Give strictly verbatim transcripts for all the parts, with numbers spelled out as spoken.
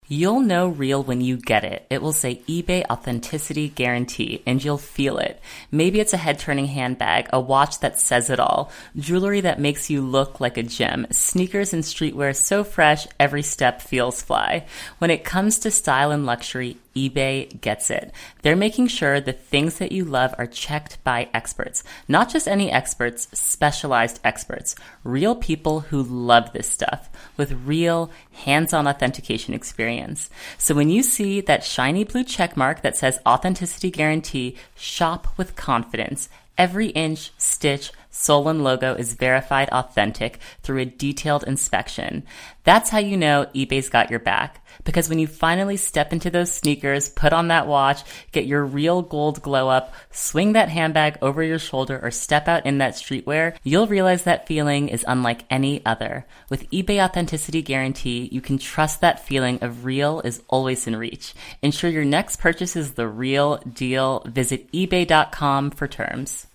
You'll know real when you get it. It will say eBay Authenticity Guarantee, and you'll feel it. Maybe it's a head-turning handbag, a watch that says it all, jewelry that makes you look like a gem, sneakers and streetwear so fresh every step feels fly. When it comes to style and luxury, eBay gets it. They're making sure the things that you love are checked by experts. Not just any experts, specialized experts. Real people who love this stuff with real hands-on authentication experience. So when you see that shiny blue check mark that says Authenticity Guarantee, shop with confidence. Every inch, stitch, sole, and logo is verified authentic through a detailed inspection. That's how you know eBay's got your back. Because when you finally step into those sneakers, put on that watch, get your real gold glow up, swing that handbag over your shoulder, or step out in that streetwear, you'll realize that feeling is unlike any other. With eBay Authenticity Guarantee, you can trust that feeling of real is always in reach. Ensure your next purchase is the real deal. Visit ebay dot com for terms.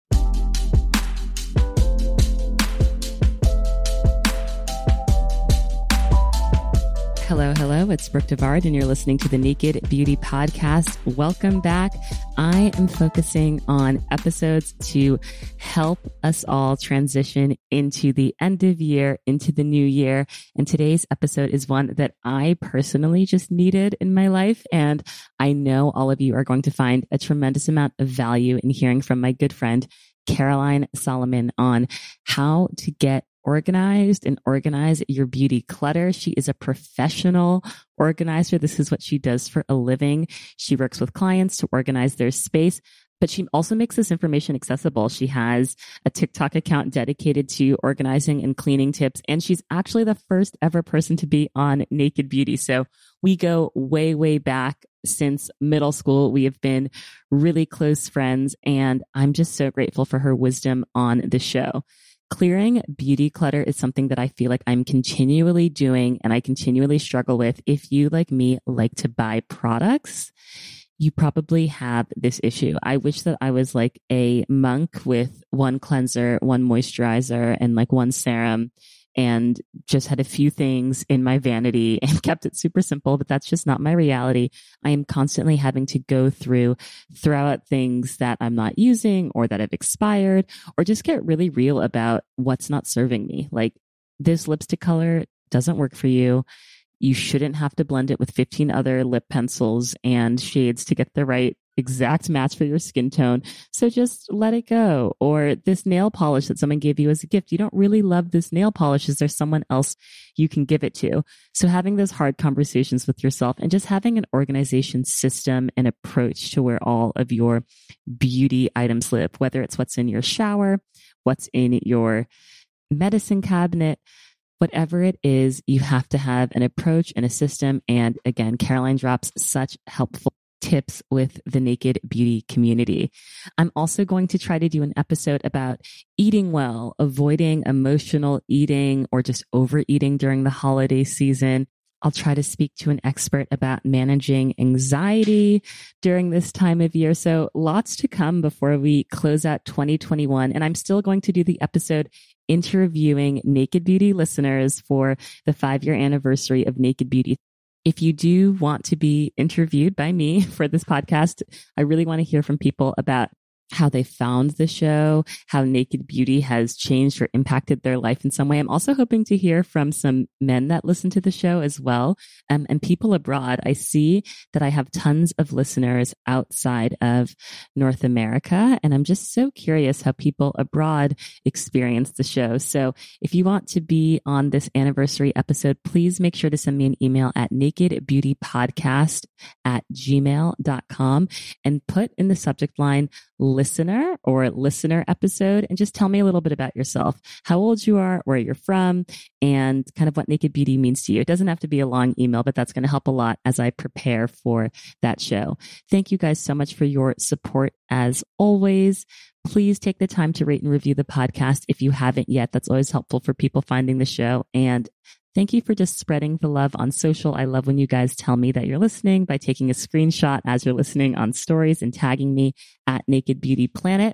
Hello, hello. It's Brooke Devard, and you're listening to the Naked Beauty Podcast. Welcome back. I am focusing on episodes to help us all transition into the end of year, into the new year. And today's episode is one that I personally just needed in my life. And I know all of you are going to find a tremendous amount of value in hearing from my good friend, Caroline Solomon, on how to get organized and organize your beauty clutter. She is a professional organizer. This is what she does for a living. She works with clients to organize their space, but she also makes this information accessible. She has a TikTok account dedicated to organizing and cleaning tips, and she's actually the first ever person to be on Naked Beauty. So we go way, way back. Since middle school, we have been really close friends, and I'm just so grateful for her wisdom on the show. Clearing beauty clutter is something that I feel like I'm continually doing and I continually struggle with. If you, like me, like to buy products, you probably have this issue. I wish that I was like a monk with one cleanser, one moisturizer, and like one serum, and just had a few things in my vanity and kept it super simple, but that's just not my reality. I am constantly having to go through, throw out things that I'm not using or that have expired, or just get really real about what's not serving me. Like, this lipstick color doesn't work for you. You shouldn't have to blend it with fifteen other lip pencils and shades to get the right exact match for your skin tone. So just let it go. Or this nail polish that someone gave you as a gift, you don't really love this nail polish. Is there someone else you can give it to? So having those hard conversations with yourself and just having an organization system and approach to where all of your beauty items live, whether it's what's in your shower, what's in your medicine cabinet, whatever it is, you have to have an approach and a system. And again, Caroline drops such helpful tips with the Naked Beauty community. I'm also going to try to do an episode about eating well, avoiding emotional eating or just overeating during the holiday season. I'll try to speak to an expert about managing anxiety during this time of year. So lots to come before we close out twenty twenty-one. And I'm still going to do the episode interviewing Naked Beauty listeners for the five-year anniversary of Naked Beauty. If you do want to be interviewed by me for this podcast, I really want to hear from people about how they found the show, how Naked Beauty has changed or impacted their life in some way. I'm also hoping to hear from some men that listen to the show as well, um, and people abroad. I see that I have tons of listeners outside of North America, and I'm just so curious how people abroad experience the show. So if you want to be on this anniversary episode, please make sure to send me an email at nakedbeautypodcast at gmail dot com and put in the subject line listener or listener episode, and just tell me a little bit about yourself, how old you are, where you're from, and kind of what Naked Beauty means to you. It doesn't have to be a long email, but that's going to help a lot as I prepare for that show. Thank you guys so much for your support as always. Please take the time to rate and review the podcast if you haven't yet. That's always helpful for people finding the show. And thank you for just spreading the love on social. I love when you guys tell me that you're listening by taking a screenshot as you're listening on stories and tagging me at Naked Beauty Planet.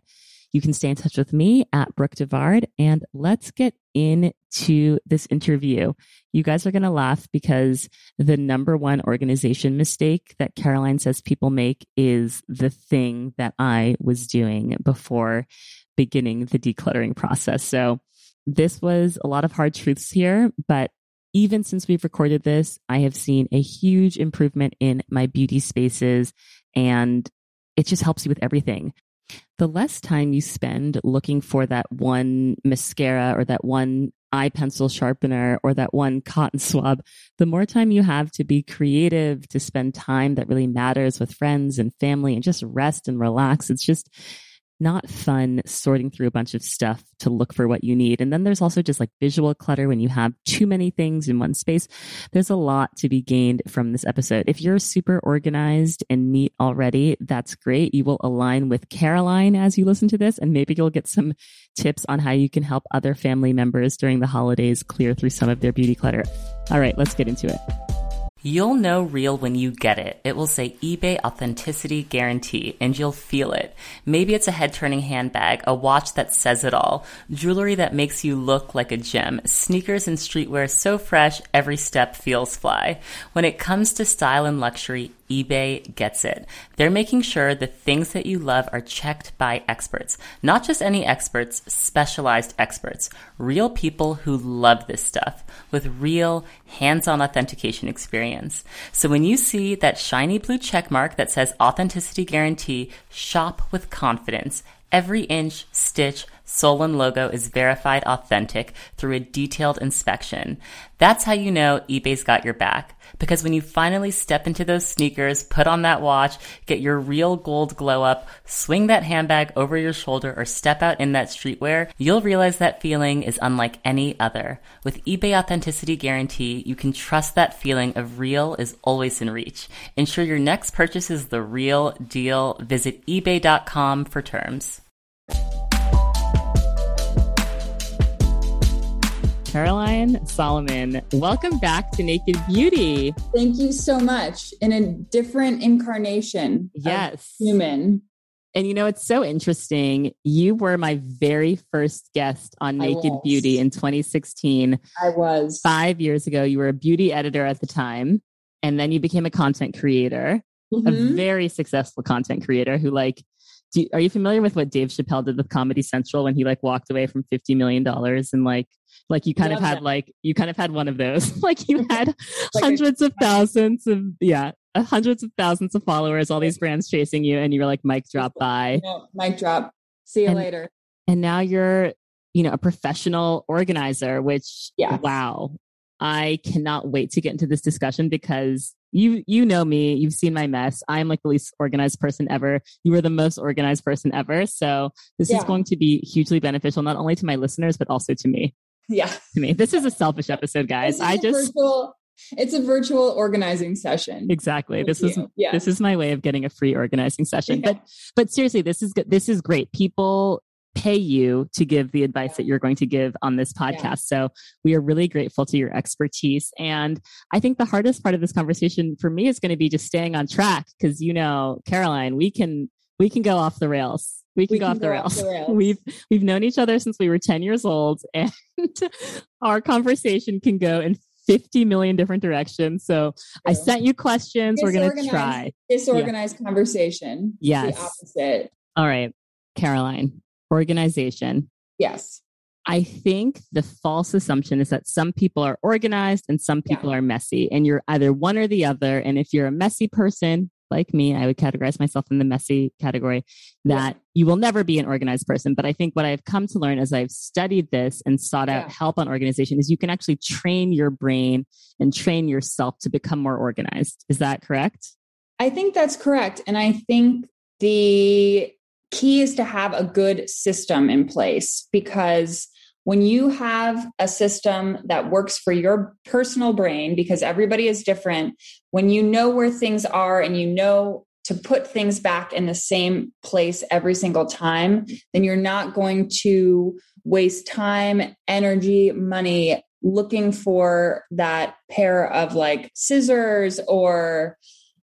You can stay in touch with me at Brooke Devard, and let's get into this interview. You guys are going to laugh because the number one organization mistake that Caroline says people make is the thing that I was doing before beginning the decluttering process. So this was a lot of hard truths here, but even since we've recorded this, I have seen a huge improvement in my beauty spaces, and it just helps you with everything. The less time you spend looking for that one mascara or that one eye pencil sharpener or that one cotton swab, the more time you have to be creative, to spend time that really matters with friends and family and just rest and relax. It's just not fun sorting through a bunch of stuff to look for what you need. And then there's also just like visual clutter when you have too many things in one space. There's a lot to be gained from this episode. If you're super organized and neat already, that's great. You will align with Caroline as you listen to this, and maybe you'll get some tips on how you can help other family members during the holidays clear through some of their beauty clutter. All right, let's get into it. You'll know real when you get it. It will say eBay Authenticity Guarantee, and you'll feel it. Maybe it's a head-turning handbag, a watch that says it all, jewelry that makes you look like a gem, sneakers and streetwear so fresh every step feels fly. When it comes to style and luxury, eBay gets it. They're making sure the things that you love are checked by experts. Not just any experts, specialized experts. Real people who love this stuff with real hands-on authentication experience. So when you see that shiny blue check mark that says Authenticity Guarantee, shop with confidence. Every inch, stitch, sole, and logo is verified authentic through a detailed inspection. That's how you know eBay's got your back. Because when you finally step into those sneakers, put on that watch, get your real gold glow up, swing that handbag over your shoulder, or step out in that streetwear, you'll realize that feeling is unlike any other. With eBay Authenticity Guarantee, you can trust that feeling of real is always in reach. Ensure your next purchase is the real deal. Visit ebay dot com for terms. Caroline Solomon, welcome back to Naked Beauty. Thank you so much. In a different incarnation. Yes. Human. And you know, it's so interesting. You were my very first guest on Naked Beauty in twenty sixteen. I was. Five years ago, you were a beauty editor at the time. And then you became a content creator, Mm-hmm. a very successful content creator who like, do you, are you familiar with what Dave Chappelle did with Comedy Central when he like walked away from fifty million dollars and like, like you kind Love of had that. like, you kind of had one of those, like you had Like hundreds a- of thousands of, yeah, uh, hundreds of thousands of followers, all these brands chasing you. And you were like, mic drop by. No, mic drop. See you And- later. And now you're, you know, a professional organizer, which, Yes. wow, I cannot wait to get into this discussion because you, you know me, you've seen my mess. I'm like the least organized person ever. You are the most organized person ever. So this Yeah. is going to be hugely beneficial, not only to my listeners, but also to me, Yeah. to me. This is a selfish episode, guys. This is I a just, virtual, it's a virtual organizing session. exactly. with This is, you. Yeah. this is my way of getting a free organizing session. Yeah. But, but seriously, this is good. This is great. People pay you to give the advice that you're going to give on this podcast. Yeah. So we are really grateful to your expertise. And I think the hardest part of this conversation for me is going to be just staying on track. Cause you know, Caroline, we can, we can go off the rails. We can We go, can off, the go rails. off the rails. We've, we've known each other since we were ten years old, and our conversation can go in fifty million different directions. So I True. sent you questions. We're going to Disorganized- try. Disorganized conversation. Yes. The opposite. All right, Caroline, organization. Yes. I think the false assumption is that some people are organized and some people are messy, and you're either one or the other. And if you're a messy person like me, I would categorize myself in the messy category, that Yeah. you will never be an organized person. But I think what I've come to learn as I've studied this and sought out Yeah. help on organization is you can actually train your brain and train yourself to become more organized. Is that correct? I think that's correct. And I think the key is to have a good system in place, because when you have a system that works for your personal brain, because everybody is different, when you know where things are and you know to put things back in the same place every single time, then you're not going to waste time, energy, money looking for that pair of like scissors or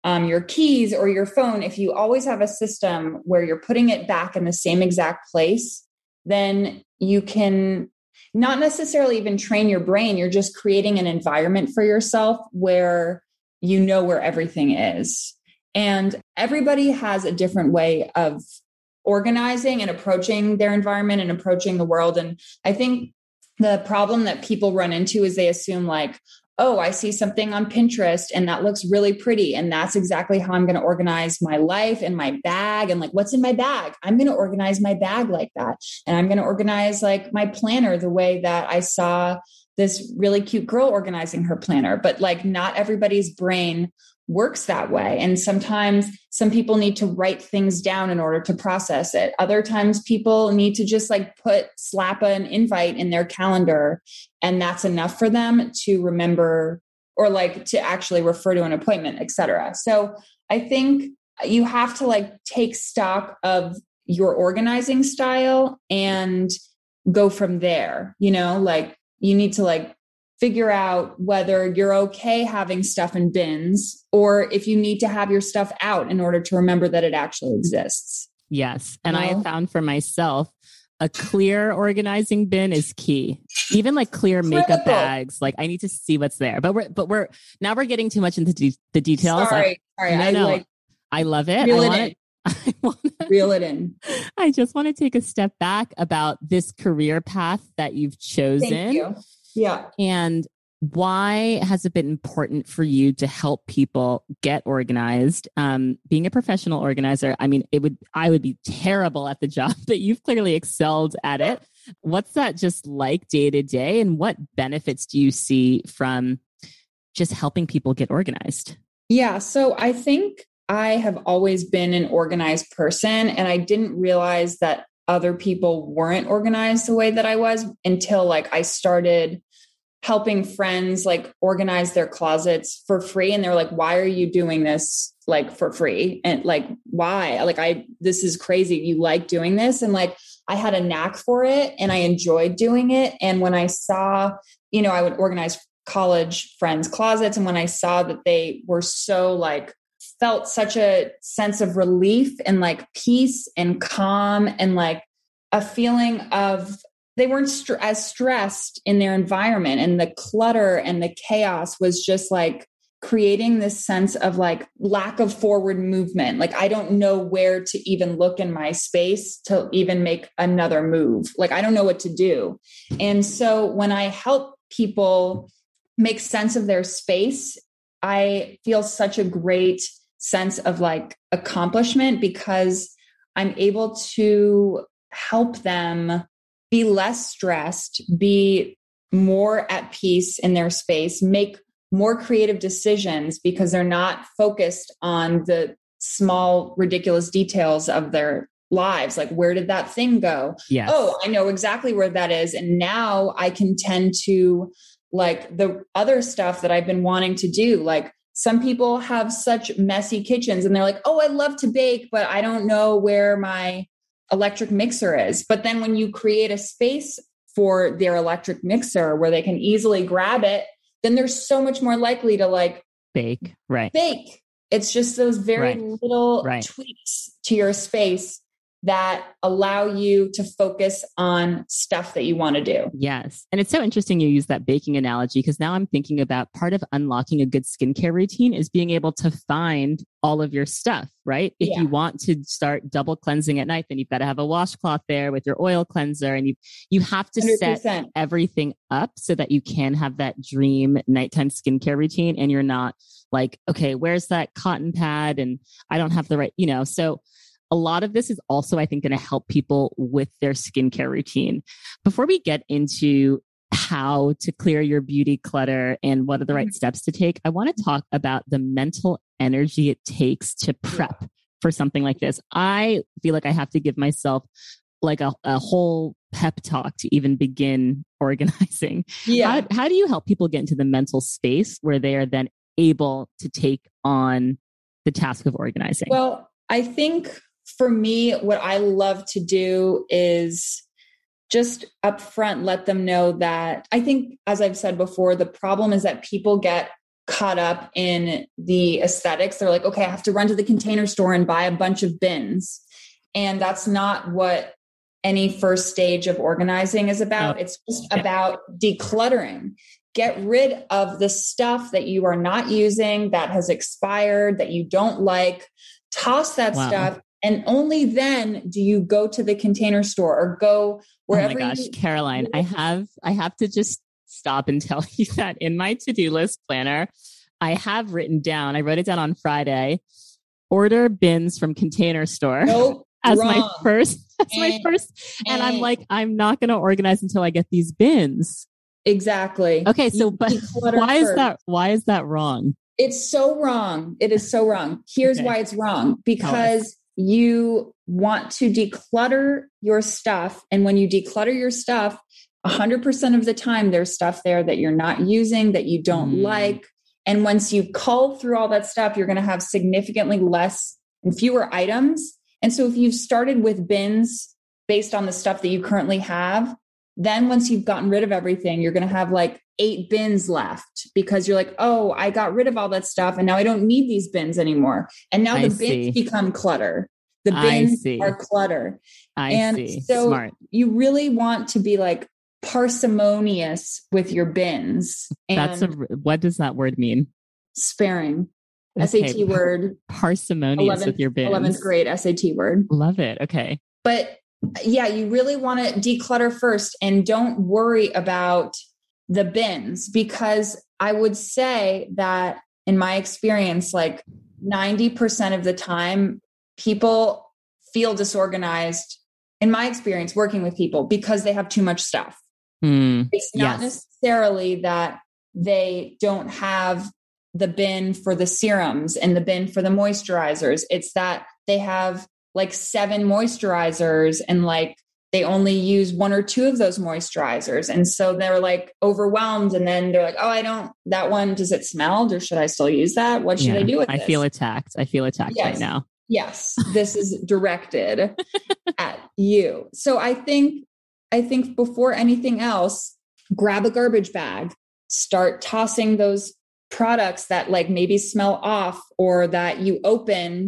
um, your keys or your phone, if you always have a system where you're putting it back in the same exact place, then you can not necessarily even train your brain. You're just creating an environment for yourself where you know where everything is. And everybody has a different way of organizing and approaching their environment and approaching the world. And I think the problem that people run into is they assume like, oh, I see something on Pinterest and that looks really pretty. And that's exactly how I'm going to organize my life and my bag. And like, what's in my bag? I'm going to organize my bag like that. And I'm going to organize like my planner the way that I saw this really cute girl organizing her planner. But like, not everybody's brain works that way. And sometimes some people need to write things down in order to process it. Other times people need to just like put, slap an invite in their calendar, and that's enough for them to remember or like to actually refer to an appointment, et cetera. So I think you have to like take stock of your organizing style and go from there. You know, like you need to like figure out whether you're okay having stuff in bins or if you need to have your stuff out in order to remember that it actually exists. Yes. And You know? I found for myself, a clear organizing bin is key. Even like clear makeup Critical. bags. Like I need to see what's there, but we're, but we're, now we're getting too much into de- the details. Sorry. I, Sorry. no, I no, like I love it. reel I it want in. it. I want to, Reel it in. I just want to take a step back about this career path that you've chosen. Thank you. Yeah. And why has it been important for you to help people get organized? Um, being a professional organizer, I mean, it would, I would be terrible at the job, but you've clearly excelled at it. What's that just like day to day? And what benefits do you see from just helping people get organized? Yeah. So I think I have always been an organized person, and I didn't realize that other people weren't organized the way that I was until like I started helping friends like organize their closets for free. And they're like, why are you doing this like for free? And like, why? Like, I, this is crazy. You like doing this? And like, I had a knack for it and I enjoyed doing it. And when I saw, you know, I would organize college friends' closets. And when I saw that they were so like, felt such a sense of relief and like peace and calm and like a feeling of, they weren't st- as stressed in their environment, and the clutter and the chaos was just like creating this sense of like lack of forward movement. Like, I don't know where to even look in my space to even make another move. Like, I don't know what to do. And so when I help people make sense of their space, I feel such a great sense of like accomplishment because I'm able to help them be less stressed, be more at peace in their space, make more creative decisions because they're not focused on the small, ridiculous details of their lives. Like, where did that thing go? Yes. Oh, I know exactly where that is. And now I can tend to like the other stuff that I've been wanting to do. Like, some people have such messy kitchens and they're like, oh, I love to bake, but I don't know where my electric mixer is. But then when you create a space for their electric mixer where they can easily grab it, then they're so much more likely to like Bake. Right. bake. It's just those very Right. little Right. tweaks to your space that allow you to focus on stuff that you want to do. Yes. And it's so interesting you use that baking analogy, because now I'm thinking about part of unlocking a good skincare routine is being able to find all of your stuff, right? If Yeah. you want to start double cleansing at night, then you've got to have a washcloth there with your oil cleanser, and you you have to one hundred set percent. everything up so that you can have that dream nighttime skincare routine, and you're not like, okay, where's that cotton pad? And I don't have the right, you know, so a lot of this is also, I think, going to help people with their skincare routine. Before we get into how to clear your beauty clutter and what are the right steps to take, I want to talk about the mental energy it takes to prep for something like this. I feel like I have to give myself like a, a whole pep talk to even begin organizing. Yeah. How, how do you help people get into the mental space where they are then able to take on the task of organizing? Well, I think for me, what I love to do is just upfront let them know that I think, as I've said before, the problem is that people get caught up in the aesthetics. They're like, okay, I have to run to the Container Store and buy a bunch of bins. And that's not what any first stage of organizing is about. Oh. It's just about decluttering. Get rid of the stuff that you are not using, that has expired, that you don't like. Toss that Wow. stuff. And only then do you go to the Container Store or go wherever. Oh my gosh, you- Caroline, I have, I have to just stop and tell you that in my to-do list planner, I have written down, I wrote it down on Friday, order bins from Container Store. Nope, as wrong. my first, as and, my first. And, and I'm and, like, I'm not going to organize until I get these bins. Exactly. Okay. So, but why is first. that, why is that wrong? It's so wrong. It is so wrong. Here's Okay. why it's wrong. Because you want to declutter your stuff. And when you declutter your stuff, one hundred percent of the time, there's stuff there that you're not using, that you don't Mm. like. And once you cull through all that stuff, you're going to have significantly less and fewer items. And so if you've started with bins based on the stuff that you currently have, then once you've gotten rid of everything, you're going to have like eight bins left because you're like, oh, I got rid of all that stuff and now I don't need these bins anymore. And now I the bins see. become clutter. The I bins see. are clutter. I and see. so Smart. you really want to be like parsimonious with your bins. And That's a, what does that word mean? sparing. Okay. S A T word. Parsimonious eleventh, with your bins. eleventh grade S A T word. Love it. Okay. But yeah, you really want to declutter first and don't worry about the bins, because I would say that in my experience, like ninety percent of the time, people feel disorganized, in my experience, working with people because they have too much stuff. Mm, It's not yes. necessarily that they don't have the bin for the serums and the bin for the moisturizers. It's that they have like seven moisturizers and like they only use one or two of those moisturizers. And so they're like overwhelmed. And then they're like, oh, I don't, that one, does it smell or should I still use that? What should Yeah, I do with I this? feel attacked. I feel attacked Yes. right now. Yes, this is directed at you. So I think, I think before anything else, grab a garbage bag, start tossing those products that like maybe smell off or that you opened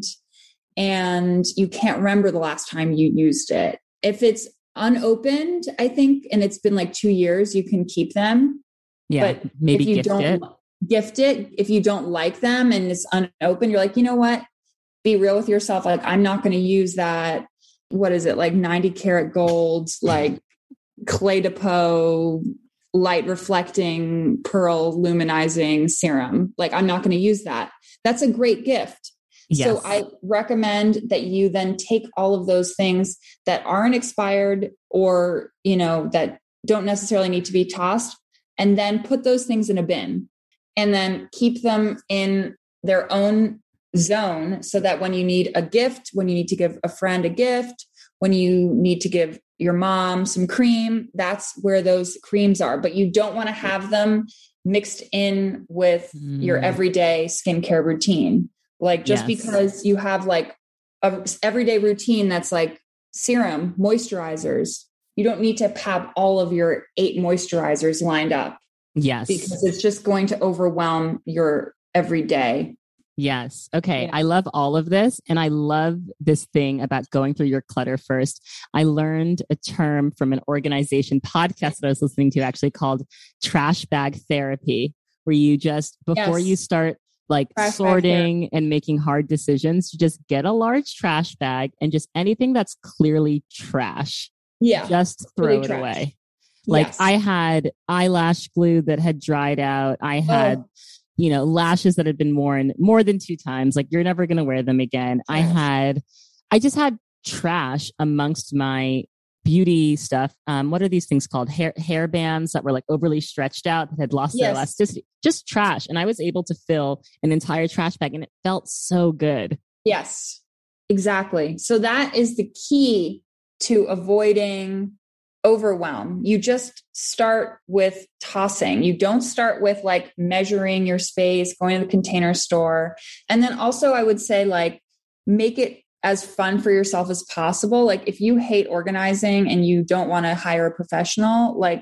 and you can't remember the last time you used it. If it's unopened, I think, and it's been like two years, you can keep them. Yeah. But Maybe if you gift don't it. gift it, if you don't like them and it's unopened, you're like, you know what? Be real with yourself. Like, I'm not going to use that. What is it? Like ninety karat gold, like Clé de Peau, light reflecting, pearl luminizing serum. Like, I'm not going to use that. That's a great gift. Yes. So I recommend that you then take all of those things that aren't expired or, you know, that don't necessarily need to be tossed, and then put those things in a bin and then keep them in their own zone so that when you need a gift, when you need to give a friend a gift, when you need to give your mom some cream, that's where those creams are. But you don't want to have them mixed in with mm. your everyday skincare routine. Like just yes. because you have like a everyday routine that's like serum, moisturizers, you don't need to have all of your eight moisturizers lined up. Yes. Because it's just going to overwhelm your everyday. Yes. Okay. Yeah. I love all of this. And I love this thing about going through your clutter first. I learned a term from an organization podcast that I was listening to actually called trash bag therapy, where you just, before yes. you start like trash sorting and making hard decisions, you just get a large trash bag and just anything that's clearly trash. Yeah. Just throw really it trash. away. Like yes. I had eyelash glue that had dried out. I had, oh. you know, lashes that had been worn more than two times. Like you're never going to wear them again. Trash. I had, I just had trash amongst my beauty stuff. Um, what are these things called? Hair, hair bands that were like overly stretched out that had lost yes. their elasticity, just trash. And I was able to fill an entire trash bag and it felt so good. Yes, exactly. So that is the key to avoiding overwhelm. You just start with tossing. You don't start with like measuring your space, going to the Container Store. And then also I would say like, make it as fun for yourself as possible. Like if you hate organizing and you don't want to hire a professional, like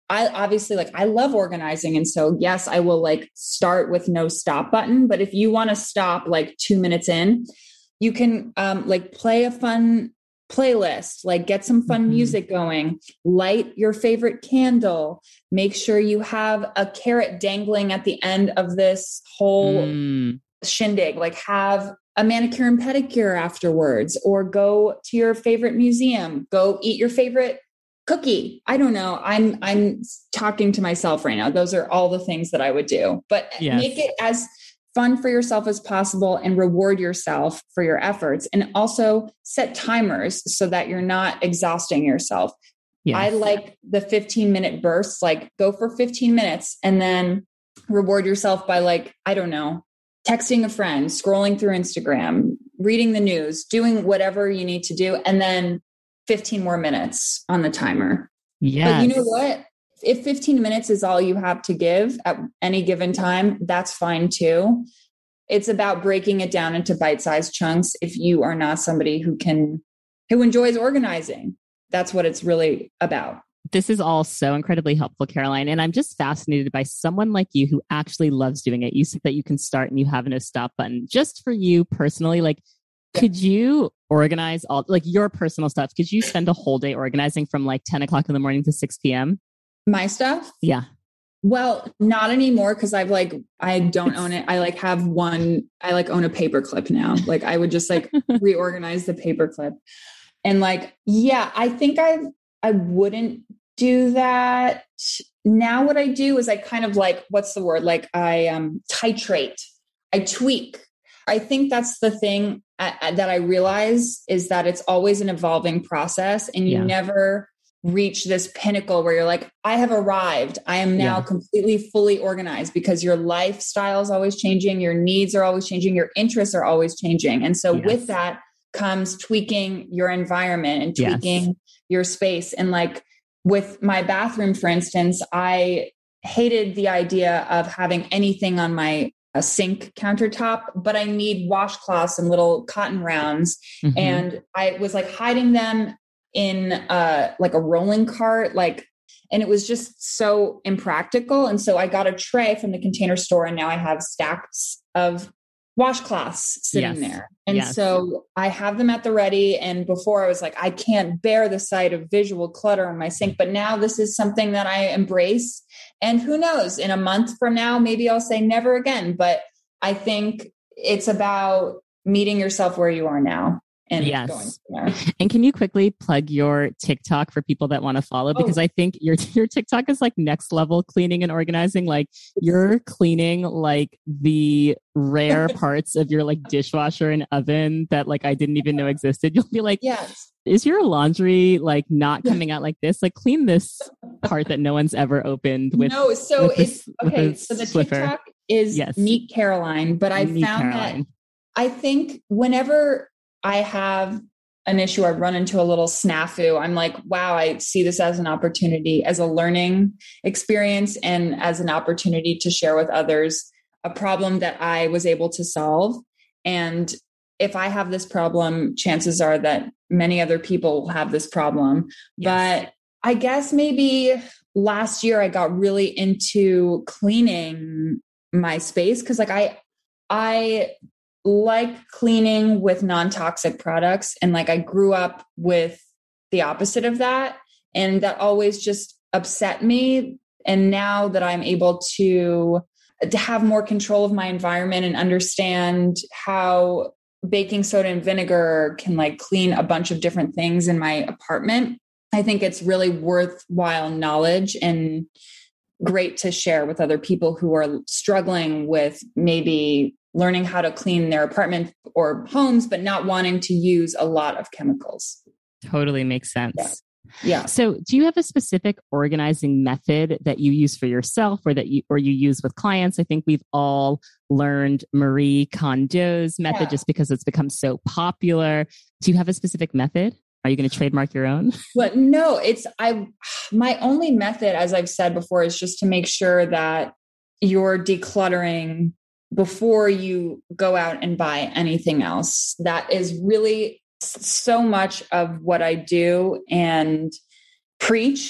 I obviously like, I love organizing. And so, yes, I will like start with no stop button, but if you want to stop like two minutes in, you can um, like play a fun playlist, like get some fun mm-hmm. music going, light your favorite candle, make sure you have a carrot dangling at the end of this whole mm. shindig, like have a manicure and pedicure afterwards, or go to your favorite museum, go eat your favorite cookie. I don't know. I'm, I'm talking to myself right now. Those are all the things that I would do, but yes. make it as fun for yourself as possible and reward yourself for your efforts. And also set timers so that you're not exhausting yourself. Yes. I like the fifteen minute bursts, like go for fifteen minutes and then reward yourself by like, I don't know, texting a friend, scrolling through Instagram, reading the news, doing whatever you need to do. And then fifteen more minutes on the timer. Yes. But you know what? If fifteen minutes is all you have to give at any given time, that's fine too. It's about breaking it down into bite-sized chunks. If you are not somebody who can, who enjoys organizing, that's what it's really about. This is all so incredibly helpful, Caroline. And I'm just fascinated by someone like you who actually loves doing it. You said that you can start and you have a no stop button. Just for you personally, like, yeah. could you organize all, like your personal stuff? Could you spend a whole day organizing from like ten o'clock in the morning to six p.m.? My stuff? Yeah. Well, not anymore because I've like, I don't own it. I like have one, I like own a paperclip now. Like I would just like reorganize the paperclip. And like, yeah, I think I, I wouldn't do that. Now what I do is I kind of like, what's the word? Like I um, titrate, I tweak. I think that's the thing uh, that I realize is that it's always an evolving process and you yeah. never reach this pinnacle where you're like, I have arrived. I am now yeah. completely fully organized because your lifestyle is always changing. Your needs are always changing. Your interests are always changing. And so yes. with that comes tweaking your environment and tweaking yes. your space. And like with my bathroom, for instance, I hated the idea of having anything on my a sink countertop, but I need washcloths and little cotton rounds. Mm-hmm. And I was like hiding them in uh like a rolling cart, like, and it was just so impractical. And so I got a tray from the Container Store and now I have stacks of washcloths sitting yes. there. And yes. so I have them at the ready. And before I was like, I can't bear the sight of visual clutter in my sink, but now this is something that I embrace. And who knows, in a month from now, maybe I'll say never again. But I think it's about meeting yourself where you are now. And yes. going from there. And can you quickly plug your TikTok for people that want to follow? Because oh. I think your your TikTok is like next level cleaning and organizing. Like you're cleaning like the rare parts of your like dishwasher and oven that like I didn't even know existed. You'll be like, yes. is your laundry like not coming out like this? Like clean this part that no one's ever opened with. No, so with it's this, okay. So the Swiffer. TikTok is yes. Neat Caroline, but I Neat found Caroline. that I think whenever I have an issue, I run into a little snafu, I'm like, wow, I see this as an opportunity, as a learning experience and as an opportunity to share with others a problem that I was able to solve. And if I have this problem, chances are that many other people will have this problem. Yes. But I guess maybe last year I got really into cleaning my space because like I, I like cleaning with non-toxic products. And like, I grew up with the opposite of that. And that always just upset me. And now that I'm able to, to have more control of my environment and understand how baking soda and vinegar can like clean a bunch of different things in my apartment, I think it's really worthwhile knowledge and great to share with other people who are struggling with maybe learning how to clean their apartment or homes, but not wanting to use a lot of chemicals. Totally makes sense. Yeah. Yeah. So do you have a specific organizing method that you use for yourself or that you, or you use with clients? I think we've all learned Marie Kondo's method yeah. just because it's become so popular. Do you have a specific method? Are you going to trademark your own? But no, it's, I, my only method, as I've said before, is just to make sure that you're decluttering before you go out and buy anything else. That is really so much of what I do and preach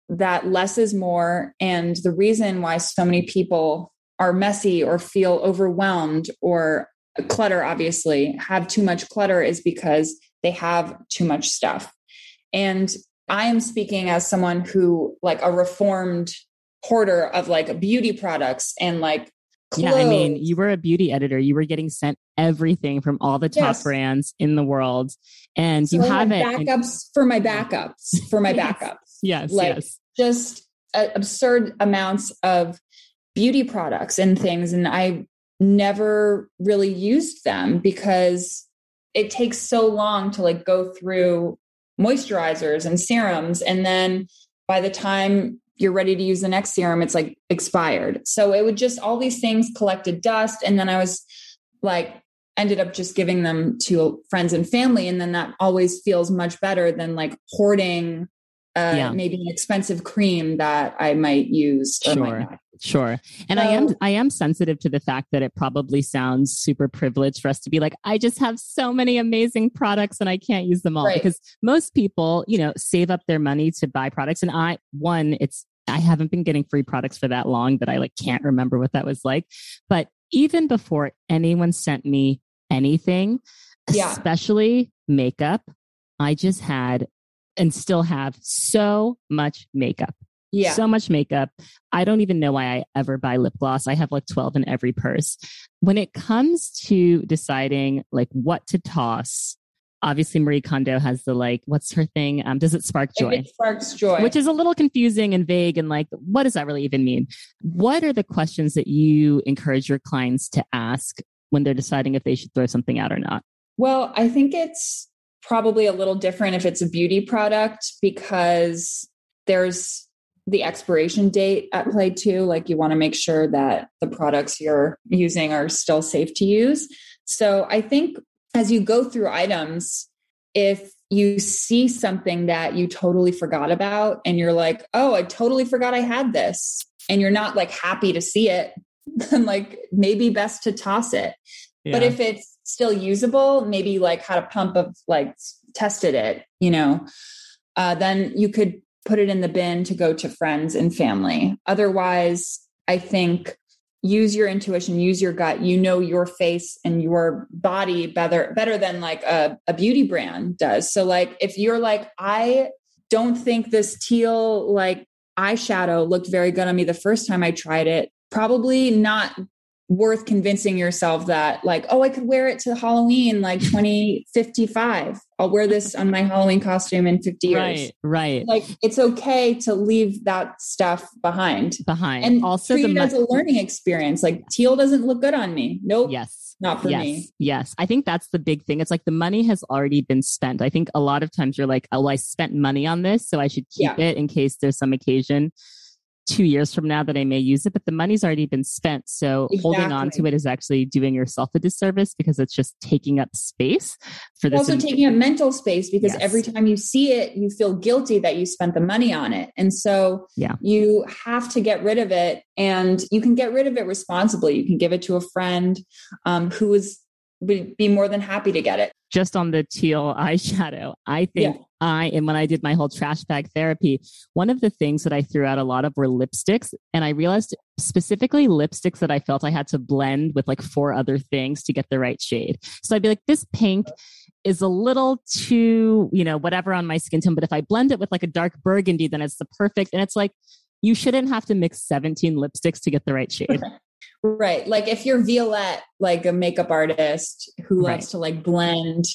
that less is more. And the reason why so many people are messy or feel overwhelmed or clutter, obviously have too much clutter, is because they have too much stuff. And I am speaking as someone who, like, a reformed hoarder of like beauty products and like clothes. Yeah, I mean, you were a beauty editor. You were getting sent everything from all the top yes. brands in the world. And so you I have it. Backups and- for my backups, for my yes. backups. Yes, like yes. Just uh, absurd amounts of beauty products and things. And I never really used them because it takes so long to like go through moisturizers and serums. And then by the time you're ready to use the next serum, it's like expired. So it would just, all these things collected dust. And then I was like, ended up just giving them to friends and family. And then that always feels much better than like hoarding uh, yeah. maybe an expensive cream that I might use. Or sure. might not. Sure. And so, I am, I am sensitive to the fact that it probably sounds super privileged for us to be like, I just have so many amazing products and I can't use them all, right. because most people, you know, save up their money to buy products. And I, one, it's, I haven't been getting free products for that long that I like can't remember what that was like. But even before anyone sent me anything, yeah. especially makeup, I just had and still have so much makeup. Yeah. So much makeup. I don't even know why I ever buy lip gloss. I have like twelve in every purse. When it comes to deciding like what to toss, obviously Marie Kondo has the like, what's her thing? Um, does it spark joy? It sparks joy. Which is a little confusing and vague and like, what does that really even mean? What are the questions that you encourage your clients to ask when they're deciding if they should throw something out or not? Well, I think it's probably a little different if it's a beauty product, because there's the expiration date at play too. Like you want to make sure that the products you're using are still safe to use. So I think as you go through items, if you see something that you totally forgot about and you're like, oh, I totally forgot I had this, and you're not like happy to see it, then like maybe best to toss it. Yeah. But if it's still usable, maybe like had a pump of like tested it, you know, uh, then you could put it in the bin to go to friends and family. Otherwise, I think use your intuition, use your gut. You know your face and your body better, better than like a, a beauty brand does. So like, if you're like, I don't think this teal like eyeshadow looked very good on me the first time I tried it, probably not worth convincing yourself that like, oh, I could wear it to Halloween, like twenty fifty-five. I'll wear this on my Halloween costume in fifty years. Right, right. Like it's okay to leave that stuff behind. Behind. And also treat the it as a learning experience. Like teal doesn't look good on me. Nope. Yes. Not for yes. me. Yes. I think that's the big thing. It's like the money has already been spent. I think a lot of times you're like, oh, I spent money on this, so I should keep yeah. it in case there's some occasion two years from now that I may use it, but the money's already been spent. So exactly. holding on to it is actually doing yourself a disservice because it's just taking up space for this. Also in- taking up mental space because yes. every time you see it, you feel guilty that you spent the money on it. And so yeah. you have to get rid of it, and you can get rid of it responsibly. You can give it to a friend um, who is would be more than happy to get it. Just on the teal eyeshadow, I think yeah. I, and when I did my whole trash bag therapy, one of the things that I threw out a lot of were lipsticks. And I realized specifically lipsticks that I felt I had to blend with like four other things to get the right shade. So I'd be like, this pink is a little too, you know, whatever on my skin tone. But if I blend it with like a dark burgundy, then it's the perfect. And it's like, you shouldn't have to mix seventeen lipsticks to get the right shade. Right. Like if you're Violette, like a makeup artist who loves right. to like blend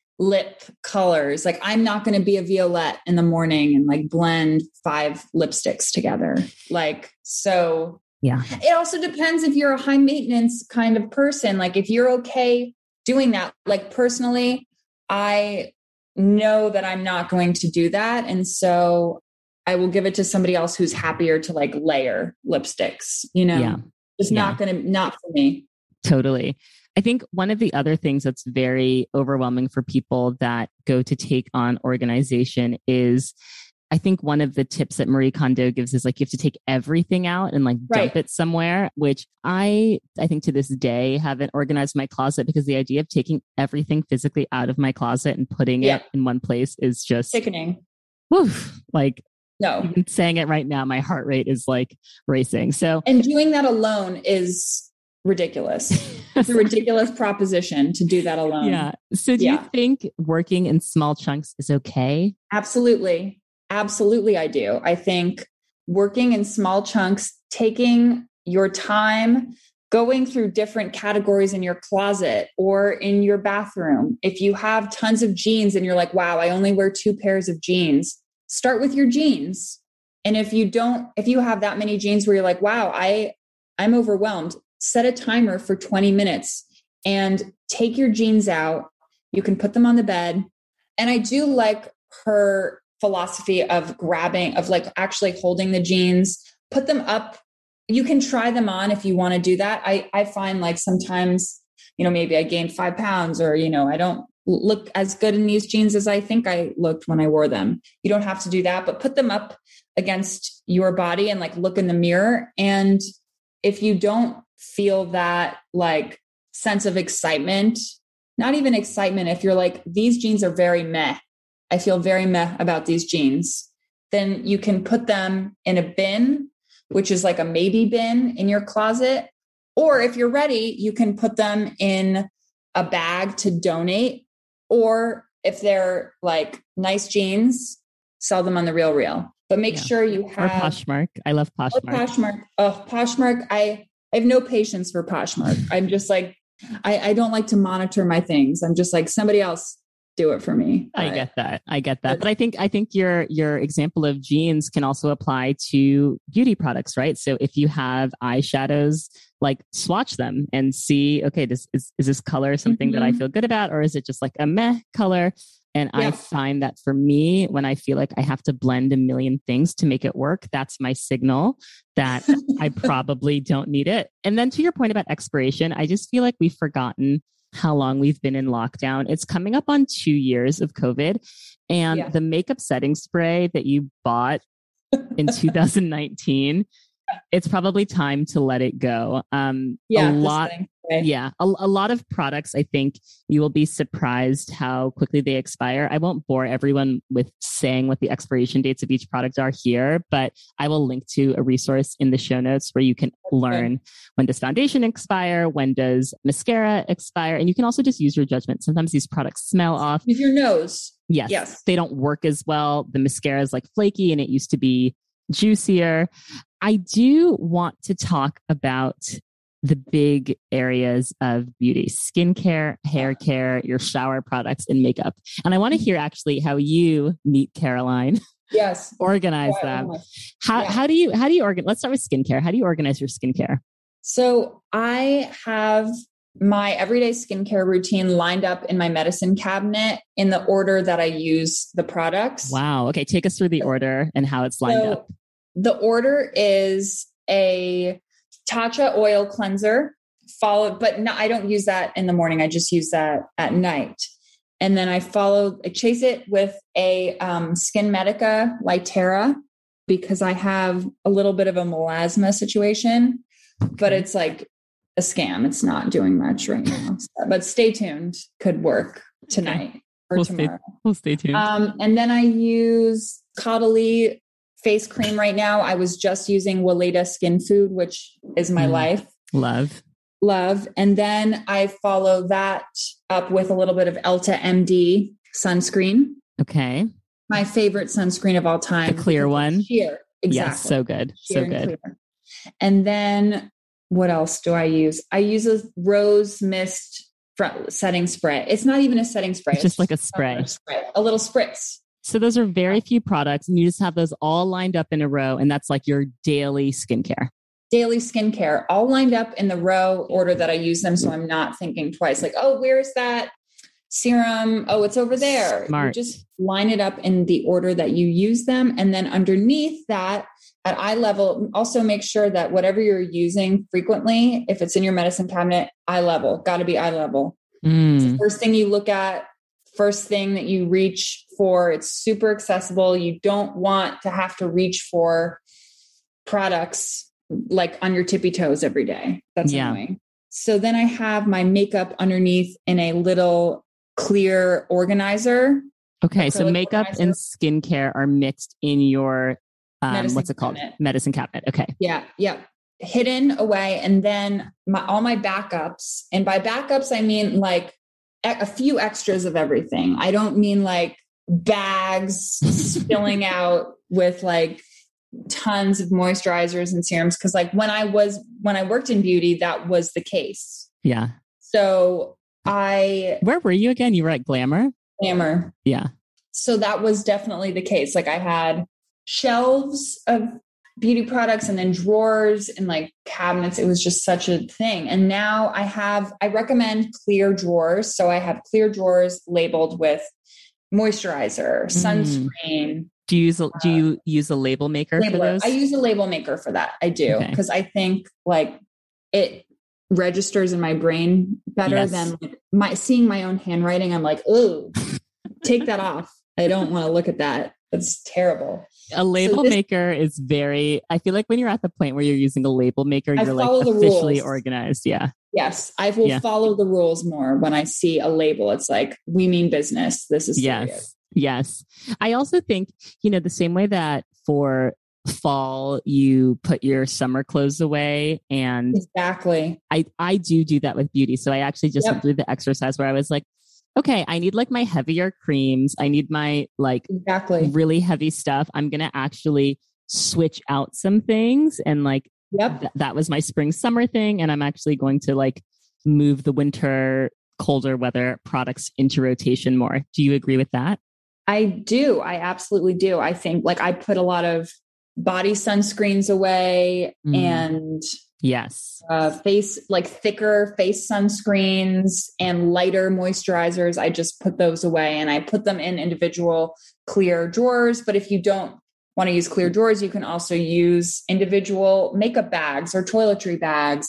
lip colors, like I'm not going to be a Violette in the morning and like blend five lipsticks together. Like, so yeah, it also depends if you're a high maintenance kind of person. Like if you're okay doing that, like personally, I know that I'm not going to do that. And so I will give it to somebody else who's happier to like layer lipsticks, you know? Yeah. It's yeah. not going to, not for me. Totally. I think one of the other things that's very overwhelming for people that go to take on organization is, I think one of the tips that Marie Kondo gives is like, you have to take everything out and like right. dump it somewhere, which I, I think to this day haven't organized my closet because the idea of taking everything physically out of my closet and putting yeah. it in one place is just sickening. Woof, like No. Even saying it right now, my heart rate is like racing. So, and doing that alone is ridiculous. It's a ridiculous proposition to do that alone. Yeah. So do yeah. you think working in small chunks is okay? Absolutely. Absolutely. I do. I think working in small chunks, taking your time, going through different categories in your closet or in your bathroom. If you have tons of jeans and you're like, wow, I only wear two pairs of jeans, start with your jeans. And if you don't, if you have that many jeans where you're like, wow, I, I'm overwhelmed, set a timer for twenty minutes and take your jeans out. You can put them on the bed. And I do like her philosophy of grabbing, of like actually holding the jeans, put them up. You can try them on if you want to do that. I, I find like sometimes, you know, maybe I gained five pounds or, you know, I don't look as good in these jeans as I think I looked when I wore them. You don't have to do that, but put them up against your body and like look in the mirror. And if you don't feel that like sense of excitement, not even excitement, if you're like, these jeans are very meh, I feel very meh about these jeans, then you can put them in a bin, which is like a maybe bin in your closet. Or if you're ready, you can put them in a bag to donate. Or if they're like nice jeans, sell them on the Real Real. But make yeah. sure you have... Or Poshmark. I love Poshmark. Oh, Poshmark. Oh, Poshmark. I, I have no patience for Poshmark. I'm just like, I, I don't like to monitor my things. I'm just like, somebody else do it for me. I get that. I get that. But I think, I think your, your example of jeans can also apply to beauty products, right? So if you have eyeshadows, like swatch them and see, okay, this is, is this color something mm-hmm. that I feel good about, or is it just like a meh color? And yeah. I find that for me, when I feel like I have to blend a million things to make it work, that's my signal that I probably don't need it. And then to your point about expiration, I just feel like we've forgotten how long we've been in lockdown. It's coming up on two years of COVID, and yeah. the makeup setting spray that you bought in two thousand nineteen, it's probably time to let it go. Um, yeah, a lot, yeah, a, a lot of products, I think you will be surprised how quickly they expire. I won't bore everyone with saying what the expiration dates of each product are here, but I will link to a resource in the show notes where you can learn okay. when does foundation expire, when does mascara expire, and you can also just use your judgment. Sometimes these products smell off. With your nose. Yes, yes. They don't work as well. The mascara is like flaky and it used to be juicier. I do want to talk about the big areas of beauty: skincare, hair care, your shower products, and makeup. And I want to hear actually how you, Neat Caroline, yes, organize yeah, them. How yeah. how do you how do you organize? Let's start with skincare. How do you organize your skincare? So I have my everyday skincare routine lined up in my medicine cabinet in the order that I use the products. Wow. Okay, take us through the order and how it's lined so, up. The order is a Tatcha oil cleanser, followed, but no, I don't use that in the morning. I just use that at night. And then I follow, I chase it with a um, Skin Medica Lytera because I have a little bit of a melasma situation, but it's like a scam. It's not doing much right now. But stay tuned. Could work tonight okay. or we'll tomorrow. Stay, we'll stay tuned. Um, and then I use Caudalie face cream right now. I was just using Weleda Skin Food, which is my mm, life. Love. Love. And then I follow that up with a little bit of Elta M D sunscreen. Okay. My favorite sunscreen of all time. The clear one. Sheer. Exactly. Yes, so good. Sheer so good. And, and then what else do I use? I use a rose mist setting spray. It's not even a setting spray. It's, it's just like a spray. spray. A little spritz. So those are very few products and you just have those all lined up in a row. And that's like your daily skincare. Daily skincare, all lined up in the row order that I use them. So I'm not thinking twice like, oh, where's that serum? Oh, it's over there. Smart. You just line it up in the order that you use them. And then underneath that at eye level, also make sure that whatever you're using frequently, if it's in your medicine cabinet, eye level, got to be eye level. Mm. It's the first thing you look at. First thing that you reach for. It's super accessible. You don't want to have to reach for products like on your tippy toes every day. That's yeah. annoying. So then I have my makeup underneath in a little clear organizer. Okay. So makeup organizer. And skincare are mixed in your um, medicine what's it called? cabinet. Medicine cabinet. Okay. Yeah. Yeah. Hidden away. And then my, all my backups, and by backups, I mean like a few extras of everything. I don't mean like bags spilling out with like tons of moisturizers and serums. Cause like when I was, when I worked in beauty, that was the case. Yeah. So I, where were you again? You were at Glamour? Glamour. Yeah. So that was definitely the case. Like I had shelves of beauty products and then drawers and like cabinets. It was just such a thing. And now I have, I recommend clear drawers. So I have clear drawers labeled with moisturizer, sunscreen. Mm. Do you use, a, do you use a label maker labeler. for those? I use a label maker for that. I do. Okay. Cause I think like it registers in my brain better Yes. than like my seeing my own handwriting. I'm like, oh, take that off. I don't want to look at that. That's terrible. A label so this, maker is very, I feel like when you're at the point where you're using a label maker, I you're like follow the officially rules. organized. Yeah. Yes. I will Yeah. follow the rules more when I see a label. It's like, we mean business. This is serious. Yes. Yes. I also think, you know, the same way that for fall, you put your summer clothes away, and Exactly. I, I do do that with beauty. So I actually just Yep. went through the exercise where I was like, okay, I need like my heavier creams. I need my like Exactly. really heavy stuff. I'm going to actually switch out some things. And like, Yep. th- that was my spring summer thing. And I'm actually going to like move the winter colder weather products into rotation more. Do you agree with that? I do. I absolutely do. I think like I put a lot of body sunscreens away Mm. and Yes. uh, face, like thicker face sunscreens and lighter moisturizers. I just put those away and I put them in individual clear drawers. But if you don't want to use clear drawers, you can also use individual makeup bags or toiletry bags,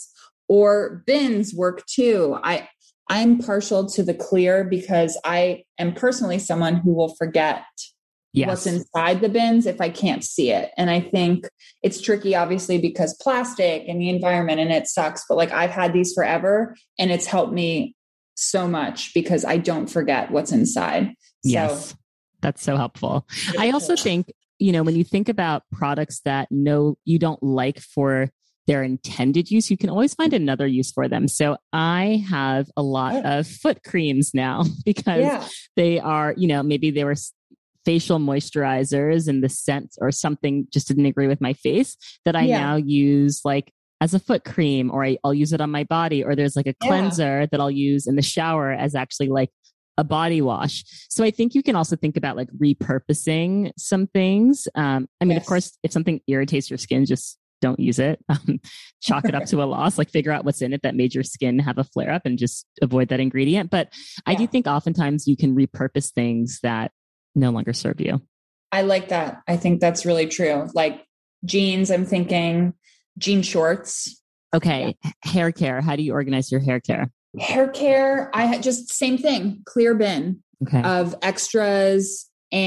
or bins work too. I, I'm partial to the clear because I am personally someone who will forget Yes. what's inside the bins if I can't see it. And I think it's tricky, obviously, because plastic and the environment, and it sucks, but like I've had these forever and it's helped me so much because I don't forget what's inside. So, Yes. That's so helpful. I also think, you know, when you think about products that no, you don't like for their intended use, you can always find another use for them. So I have a lot Yeah. of foot creams now because yeah, they are, you know, maybe they were facial moisturizers and the scent or something just didn't agree with my face that I Yeah. now use like as a foot cream, or I, I'll use it on my body, or there's like a Yeah. cleanser that I'll use in the shower as actually like a body wash. So I think you can also think about like repurposing some things. Um, I mean, Yes. of course, if something irritates your skin, just don't use it. Um, chalk it up to a loss, like figure out what's in it that made your skin have a flare up and just avoid that ingredient. But I do Yeah. think oftentimes you can repurpose things that no longer serve you. I like that. I think that's really true. Like jeans, I'm thinking jean shorts. Okay. Hair care. How do you organize your hair care? Hair care, I had just same thing, clear bin Okay. of extras.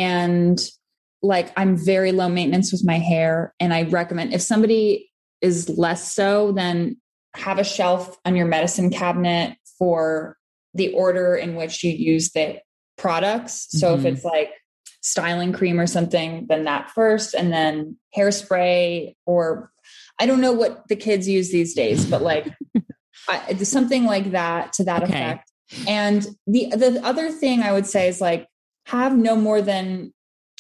And like, I'm very low maintenance with my hair. And I recommend if somebody is less so, then have a shelf on your medicine cabinet for the order in which you use the products. So Mhm. if it's like styling cream or something, then that first, and then hairspray, or I don't know what the kids use these days, but like I, something like that to that Okay. effect. And the, the other thing I would say is like, have no more than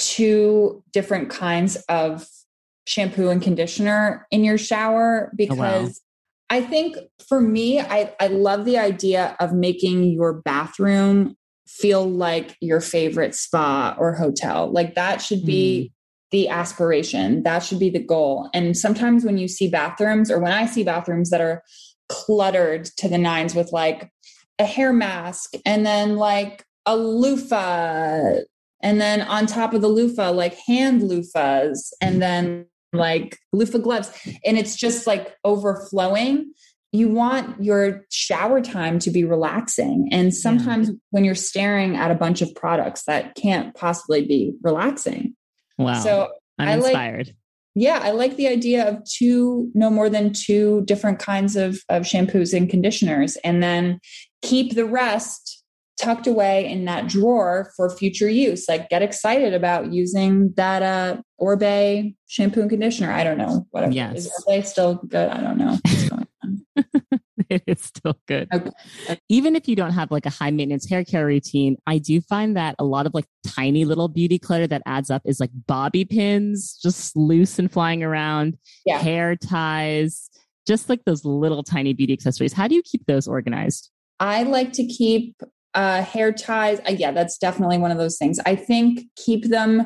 two different kinds of shampoo and conditioner in your shower, because Oh, wow. I think for me, I, I love the idea of making your bathroom feel like your favorite spa or hotel. Like that should be the aspiration. That should be the goal. And sometimes when you see bathrooms, or when I see bathrooms that are cluttered to the nines with like a hair mask and then like a loofah, and then on top of the loofah, like hand loofahs, and then like loofah gloves, and it's just like overflowing. You want your shower time to be relaxing. And sometimes yeah. when you're staring at a bunch of products, that can't possibly be relaxing. Wow. So I'm I inspired. Like, yeah, I like the idea of two, no more than two different kinds of, of shampoos and conditioners, and then keep the rest tucked away in that drawer for future use. Like get excited about using that uh, Oribe shampoo and conditioner. I don't know. Whatever. Yes. Is Oribe still good? I don't know what's going on. It is still good. Okay. Even if you don't have like a high maintenance hair care routine, I do find that a lot of like tiny little beauty clutter that adds up is like bobby pins, just loose and flying around, Yeah. hair ties, just like those little tiny beauty accessories. How do you keep those organized? I like to keep uh, hair ties. Uh, yeah, that's definitely one of those things. I think keep them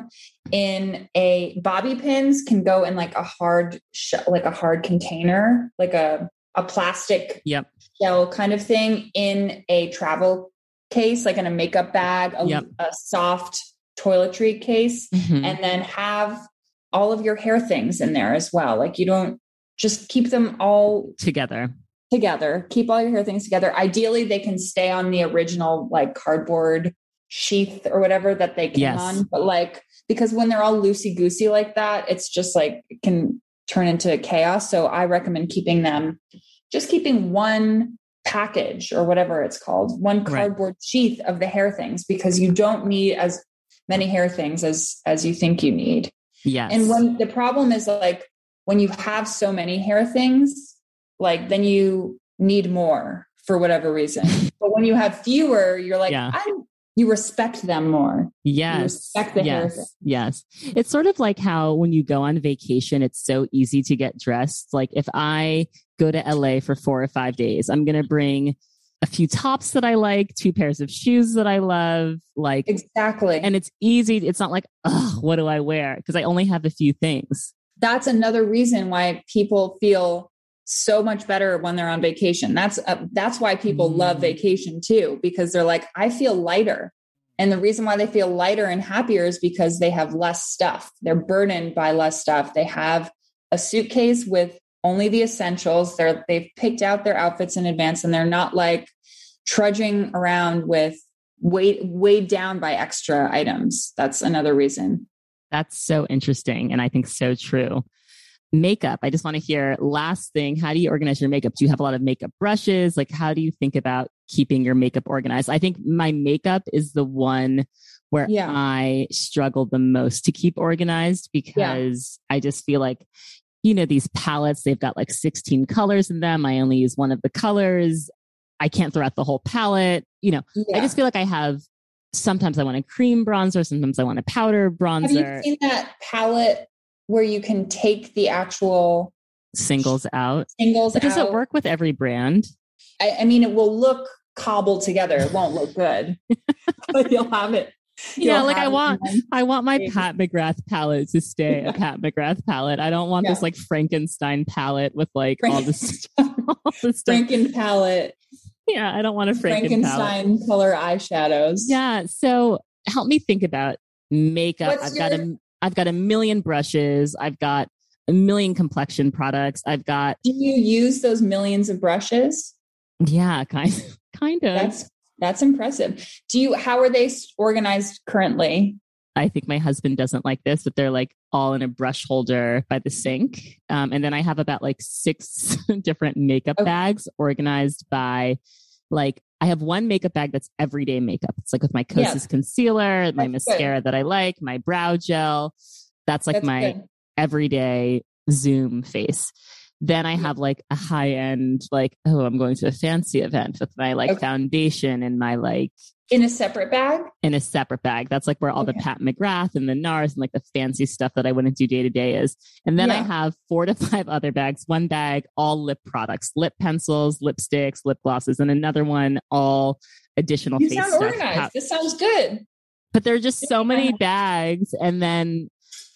in a bobby pins can go in like a hard, sh- like a hard container, like a, a plastic Yep. shell kind of thing in a travel case, like in a makeup bag, a, Yep. a soft toiletry case, Mhm. and then have all of your hair things in there as well. Like you don't just keep them all Together. together, keep all your hair things together. Ideally, they can stay on the original like cardboard sheath or whatever that they came Yes. on. But like, because when they're all loosey goosey like that, it's just like, it can turn into chaos. So I recommend keeping them, just keeping one package or whatever it's called, one cardboard right. sheath of the hair things, because you don't need as many hair things as, as you think you need. Yes. And when the problem is like, when you have so many hair things, like then you need more for whatever reason. But when you have fewer, you're like, yeah. I, you respect them more. Yes. You respect the yes. hair. Yes. It's sort of like how when you go on vacation, it's so easy to get dressed. Like if I go to L A for four or five days, I'm going to bring a few tops that I like, two pairs of shoes that I love. Like exactly. And it's easy. It's not like, oh, what do I wear? Because I only have a few things. That's another reason why people feel so much better when they're on vacation. That's uh, that's why people mm. love vacation too, because they're like, I feel lighter. And the reason why they feel lighter and happier is because they have less stuff. They're burdened by less stuff. They have a suitcase with only the essentials. They're, they've picked out their outfits in advance, and they're not like trudging around with weight, weighed down by extra items. That's another reason. That's so interesting. And I think so true. Makeup. I just want to hear last thing. How do you organize your makeup? Do you have a lot of makeup brushes? Like, how do you think about keeping your makeup organized? I think my makeup is the one where yeah. I struggle the most to keep organized, because yeah. I just feel like, you know, these palettes, they've got like sixteen colors in them. I only use one of the colors. I can't throw out the whole palette. You know, yeah. I just feel like I have, sometimes I want a cream bronzer. Sometimes I want a powder bronzer. Have you seen that palette where you can take the actual singles out? Singles but does out. it work with every brand? I, I mean, it will look cobbled together. It won't look good, but you'll have it. Yeah, like I want, I want my Pat McGrath palette to stay yeah. a Pat McGrath palette. I don't want yeah. this like Frankenstein palette with like Frank- all this, all this stuff. Franken palette. Yeah, I don't want a Franken Frankenstein palette. color eyeshadows. Yeah, so help me think about makeup. What's I've your- got a, I've got a million brushes. I've got a million complexion products. I've got. Do you use those millions of brushes? Yeah, kind, kind of. That's that's impressive. Do you? How are they organized currently? I think my husband doesn't like this, but they're like all in a brush holder by the sink. Um, and then I have about like six different makeup okay. bags organized by like, I have one makeup bag that's everyday makeup. It's like with my Kosas yeah. concealer, my that's mascara good. that I like, my brow gel. That's like that's my good. everyday Zoom face. Then I have like a high end, like, oh, I'm going to a fancy event with my like okay. foundation and my like. In a separate bag? In a separate bag. That's like where all okay. the Pat McGrath and the NARS and like the fancy stuff that I wouldn't do day to day is. And then yeah. I have four to five other bags, one bag, all lip products, lip pencils, lipsticks, lip glosses, and another one, all additional you face sound stuff. organized. How- this sounds good. But there are just so many bags. And then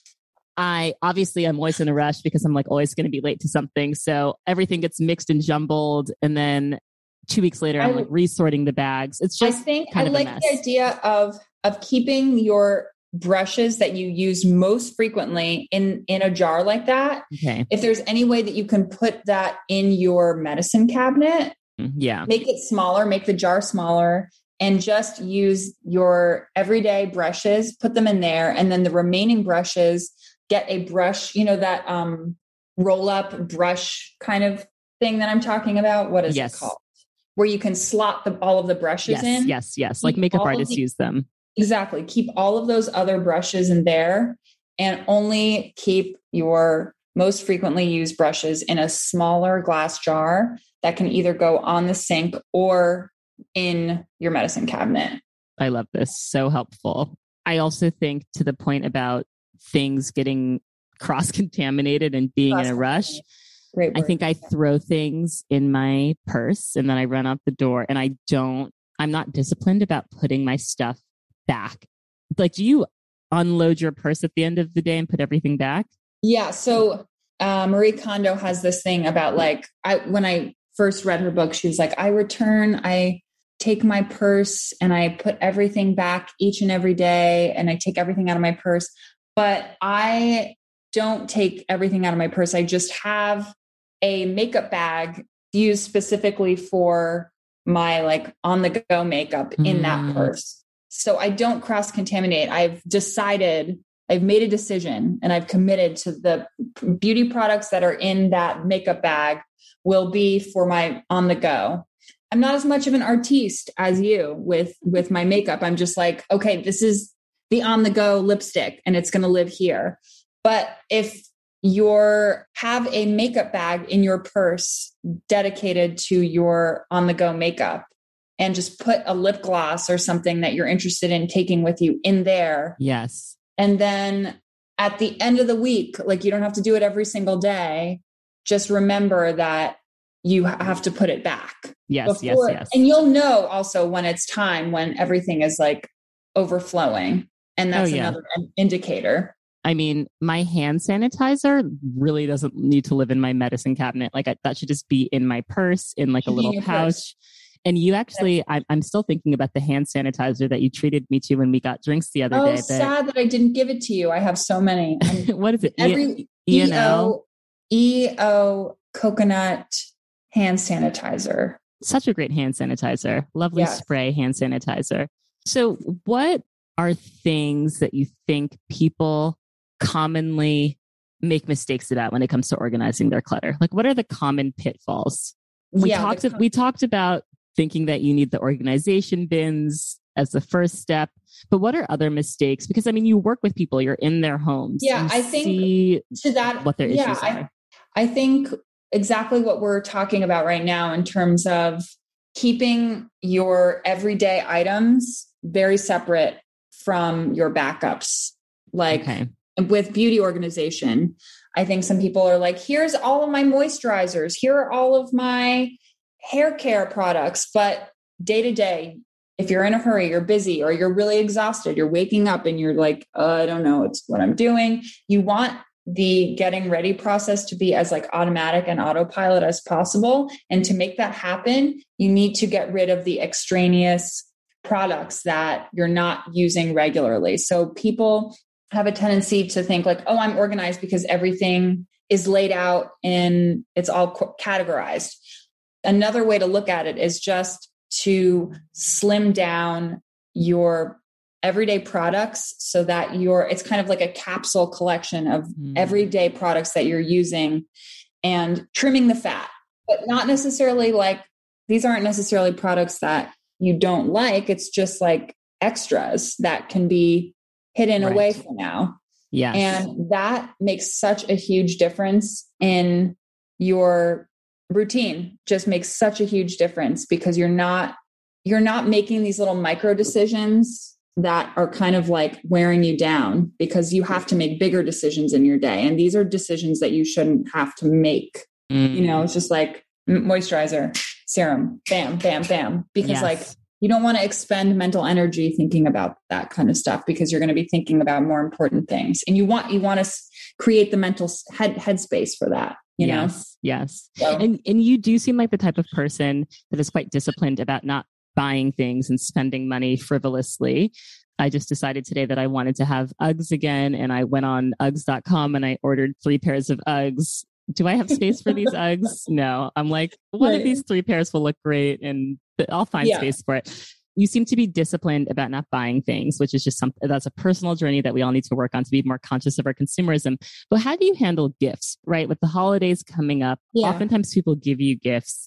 I obviously I'm always in a rush because I'm like always going to be late to something. So everything gets mixed and jumbled. And then two weeks later, I'm like resorting the bags. It's just I think kind I of like a mess. the idea of of keeping your brushes that you use most frequently in in a jar like that. Okay. If there's any way that you can put that in your medicine cabinet, yeah, make it smaller, make the jar smaller, and just use your everyday brushes, put them in there, and then the remaining brushes, get a brush, you know, that um roll up brush kind of thing that I'm talking about. What is yes. it called? where you can slot the, all of the brushes yes, in. Yes, yes, Like makeup artists the, use them. Exactly. Keep all of those other brushes in there and only keep your most frequently used brushes in a smaller glass jar that can either go on the sink or in your medicine cabinet. I love this. So helpful. I also think to the point about things getting cross-contaminated and being in a rush. Great word. I think I throw things in my purse and then I run out the door, and I don't, I'm not disciplined about putting my stuff back. Like, do you unload your purse at the end of the day and put everything back? Yeah. So uh, Marie Kondo has this thing about like, I, when I first read her book, she was like, I return, I take my purse and I put everything back each and every day. And I take everything out of my purse, but I don't take everything out of my purse. I just have a makeup bag used specifically for my like on the go makeup mm. in that purse. So I don't cross contaminate. I've decided, I've made a decision, and I've committed to the beauty products that are in that makeup bag will be for my on the go. I'm not as much of an artiste as you with, with my makeup. I'm just like, okay, this is the on the go lipstick and it's going to live here. But if you're have a makeup bag in your purse dedicated to your on the go makeup, and just put a lip gloss or something that you're interested in taking with you in there. Yes. And then at the end of the week, like you don't have to do it every single day. Just remember that you have to put it back. Yes, before, yes, yes. And you'll know also when it's time, when everything is like overflowing. And that's oh, yeah. another indicator. I mean, my hand sanitizer really doesn't need to live in my medicine cabinet. Like I, that should just be in my purse, in like a little pouch. Purse. And you actually, I'm, I'm still thinking about the hand sanitizer that you treated me to when we got drinks the other oh, day. Oh, sad that I didn't give it to you. I have so many. What is it? Every E N O E O coconut hand sanitizer. Such a great hand sanitizer. Lovely yes. spray hand sanitizer. So what are things that you think people commonly make mistakes about when it comes to organizing their clutter? Like, what are the common pitfalls? We yeah, talked, com- we talked about thinking that you need the organization bins as the first step, but what are other mistakes? Because I mean, you work with people, you're in their homes. Yeah, I think to that, what their yeah, issues I, are. I think exactly what we're talking about right now in terms of keeping your everyday items very separate from your backups. Like okay. with beauty organization, I think some people are like, here's all of my moisturizers. Here are all of my hair care products. But day to day, if you're in a hurry, you're busy, or you're really exhausted, you're waking up and you're like, oh, I don't know, it's what I'm doing. You want the getting ready process to be as like automatic and autopilot as possible. And to make that happen, you need to get rid of the extraneous products that you're not using regularly. So people have a tendency to think like, oh, I'm organized because everything is laid out and it's all categorized. Another way to look at it is just to slim down your everyday products so that you're, it's kind of like a capsule collection of mm. everyday products that you're using, and trimming the fat, but not necessarily like, these aren't necessarily products that you don't like. It's just like extras that can be hidden right. away for now. Yes. And that makes such a huge difference in your routine. Just makes such a huge difference because you're not, you're not making these little micro decisions that are kind of like wearing you down, because you have to make bigger decisions in your day. And these are decisions that you shouldn't have to make. Mm. You know, it's just like moisturizer, serum, bam, bam, bam. Because yes. like, you don't want to expend mental energy thinking about that kind of stuff, because you're going to be thinking about more important things. And you want, you want to create the mental head headspace for that, you yes, know? Yes. So. And, and you do seem like the type of person that is quite disciplined about not buying things and spending money frivolously. I just decided today that I wanted to have Uggs again. And I went on Uggs dot com and I ordered three pairs of Uggs. Do I have space for these Uggs? No. I'm like, one right. of these three pairs will look great and I'll find yeah. space for it. You seem to be disciplined about not buying things, which is just something that's a personal journey that we all need to work on to be more conscious of our consumerism. But how do you handle gifts, right? With the holidays coming up, yeah. oftentimes people give you gifts.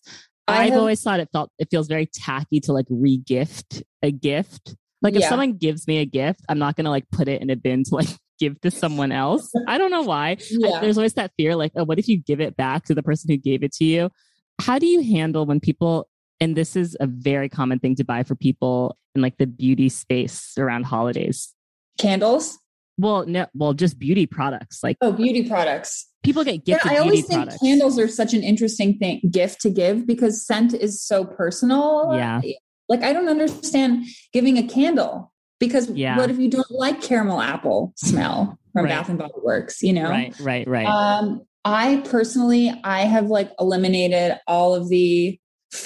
I've have, always thought it felt, it feels very tacky to like re-gift a gift. Like if Yeah. someone gives me a gift, I'm not going to like put it in a bin to like give to someone else. I don't know why. Yeah. I, there's always that fear like, oh, what if you give it back to the person who gave it to you? How do you handle when people, and this is a very common thing to buy for people in like the beauty space around holidays? Candles? Well, no, well, just beauty products. Like Oh, beauty products. people get gifted Yeah, I always beauty think products. candles are such an interesting thing gift to give because scent is so personal. Yeah. Like I don't understand giving a candle because Yeah. what if you don't like caramel apple smell from Right. Bath and Body Works, you know? Right, right, right. Um, I personally, I have like eliminated all of the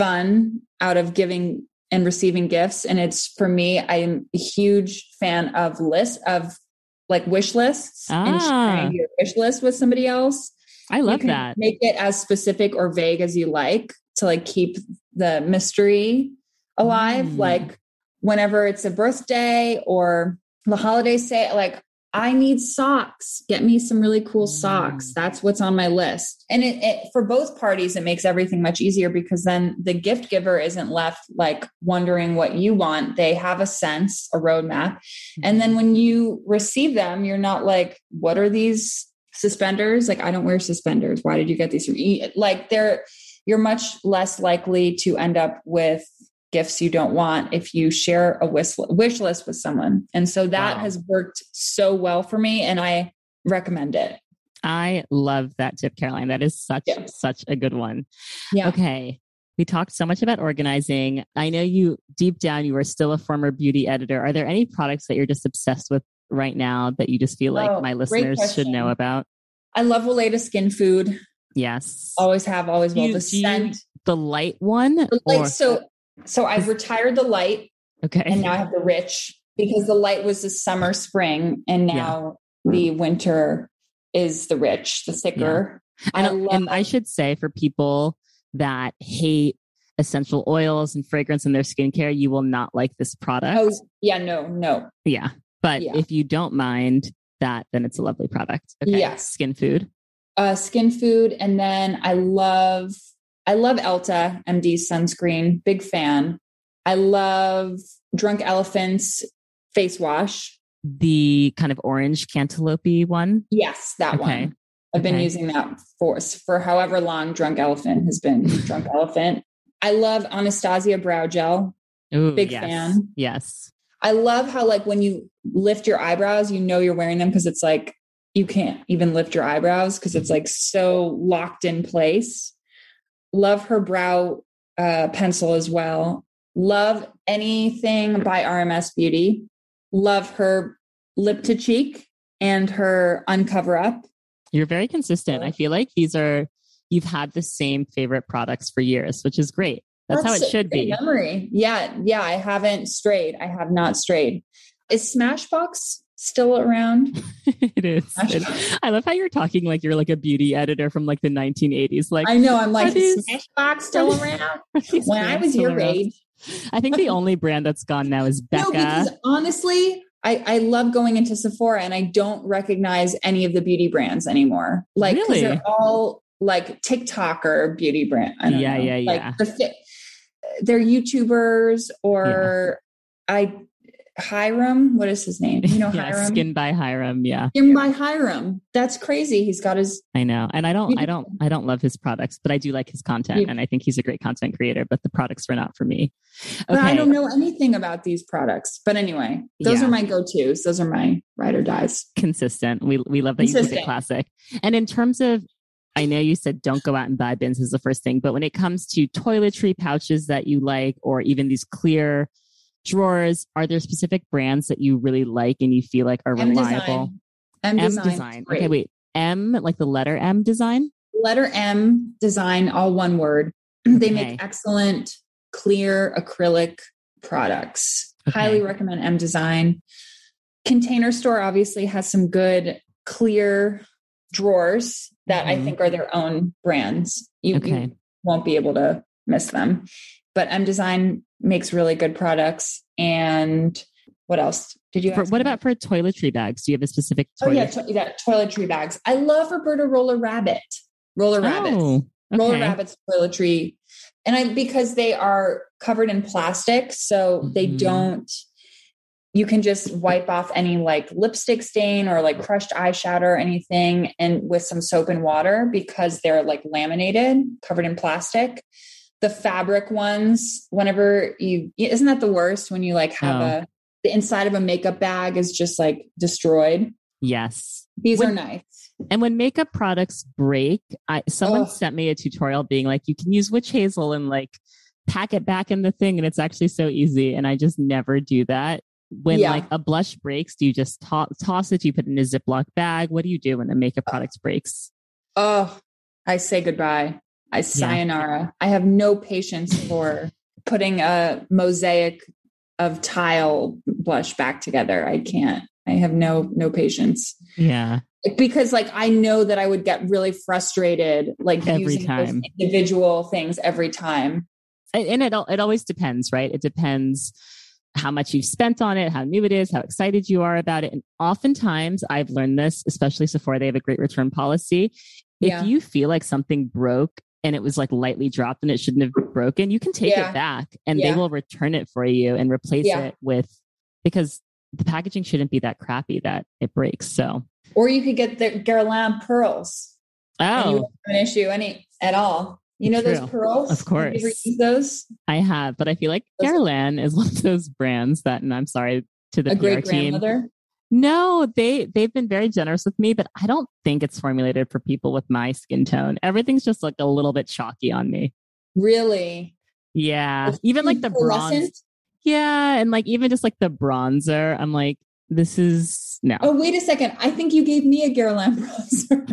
fun out of giving and receiving gifts. And it's for me, I'm a huge fan of lists of like wish lists and Ah. sharing your wish list with somebody else. I love You can that. Make it as specific or vague as you like to like keep the mystery alive. Mm. Like whenever it's a birthday or the holidays, say like, I need socks. Get me some really cool socks. Mm. That's what's on my list. And it, it for both parties, it makes everything much easier because then the gift giver isn't left like wondering what you want. They have a sense, a roadmap. And then when you receive them, you're not like, what are these suspenders? Like, I don't wear suspenders. Why did you get these? Like they're, you're much less likely to end up with gifts you don't want if you share a wish, wish list with someone. And so that Wow. has worked so well for me and I recommend it. I love that tip, Caroline. That is such, Yeah. such a good one. Yeah. Okay. We talked so much about organizing. I know you deep down, you are still a former beauty editor. Are there any products that you're just obsessed with right now that you just feel like Oh, my great listeners should question. know about? I love Weleda Skin Food. Yes. Always have, always Do will. you- The do you- scent. The light one? Like, or- so, so I've retired the light okay. and now I have the rich because the light was the summer, spring, and now the winter is the rich, the thicker. And I I, love, and I should say for people that hate essential oils and fragrance in their skincare, you will not like this product. oh, yeah, no, no. Yeah. But Yeah. if you don't mind that, then it's a lovely product. Okay. Yes. Skin food. Uh, skin food. And then I love, I love Elta M D sunscreen. Big fan. I love Drunk Elephant's face wash. The kind of orange cantaloupe one. Yes, that Okay. one. I've been Okay. using that for, for however long Drunk Elephant has been Drunk Elephant. I love Anastasia brow gel. Ooh, Big yes. fan. Yes. I love how like when you lift your eyebrows, you know you're wearing them because it's like you can't even lift your eyebrows because it's like so locked in place. Love her brow uh, pencil as well. Love anything by R M S Beauty. Love her lip to cheek and her uncover up. You're very consistent. I feel like these are, you've had the same favorite products for years, which is great. That's, how it a should great be. Memory. Yeah. Yeah. I haven't strayed. I have not strayed. Is Smashbox still around? It is. It- I love how you're talking like you're like a beauty editor from like the nineteen eighties. Like, I know. I'm like, Are these- is Smashbox still around? are these When I brands was still your around? age. I think the only brand that's gone now is Becca. No, because honestly, I, I love going into Sephora and I don't recognize any of the beauty brands anymore. Like, 'cause Really? they're all like TikToker beauty brand. I don't Yeah, know. yeah, like yeah. The fit, they're YouTubers or I Hiram. What is his name? You know, yeah, Hiram. Skin by Hiram. Yeah, Skin by Hiram. That's crazy. He's got his. I know. And I don't, I don't, Beautiful. I don't love his products, but I do like his content. You- And I think he's a great content creator, but the products were not for me. But I don't know anything about these products. But anyway, those Yeah. are my go-tos. Those are my ride or dies. Consistent. We, we love that you keep it Consistent. classic. And in terms of, I know you said don't go out and buy bins is the first thing, but when it comes to toiletry pouches that you like, or even these clear drawers, are there specific brands that you really like and you feel like are M reliable? Design. M, M design. design. Great. Okay, wait. M, like the letter M design? Letter M design, all one word. They Okay. make excellent clear acrylic products. Okay. Highly recommend M design. Container Store obviously has some good clear drawers that I Mhm. think are their own brands. You, Okay. you won't be able to miss them. But M design makes really good products. And what else did you For, ask what me? about for toiletry bags? Do you have a specific Oh toilet? yeah, to- yeah, toiletry bags. I love Roberta Roller Rabbit. Roller Rabbits. Oh, Roller okay. Rabbit's toiletry And I, because they are covered in plastic, so mm-hmm. they don't, you can just wipe off any like lipstick stain or like crushed eyeshadow or anything, and with some soap and water, because they're like laminated, covered in plastic. The fabric ones, whenever you, isn't that the worst when you like have oh. a, the inside of a makeup bag is just like destroyed. Yes. These when, are nice. And when makeup products break, I, someone oh. sent me a tutorial being like, you can use witch hazel and like pack it back in the thing. And it's actually so easy. And I just never do that. When yeah. like a blush breaks, do you just to- toss it? Do you put it in a Ziploc bag? What do you do when a makeup product breaks? Oh, I say goodbye. I sayonara. Yeah. I have no patience for putting a mosaic of tile blush back together. I can't. I have no no patience. Yeah. Because like I know that I would get really frustrated like every using time those individual things every time. And it it always depends, right? It depends how much you've spent on it, how new it is, how excited you are about it. And oftentimes I've learned this, especially Sephora, they have a great return policy. If yeah. you feel like something broke and it was like lightly dropped and it shouldn't have broken, you can take yeah. it back and yeah. they will return it for you and replace yeah. it with, because the packaging shouldn't be that crappy that it breaks. So, or you could get the Guerlain pearls. Oh, and you won't have an issue any at all. You know, True. Those pearls? Of course. Have you ever used those? I have, but I feel like those Guerlain is one of those brands that, and I'm sorry to the a P R great team. Grandmother? No, they, they've been very generous with me, but I don't think it's formulated for people with my skin tone. Everything's just like a little bit chalky on me. Really? Yeah. It's even like the bronze. Yeah. And like, even just like the bronzer, I'm like, this is no. Oh, wait a second. I think you gave me a Guerlain bronzer.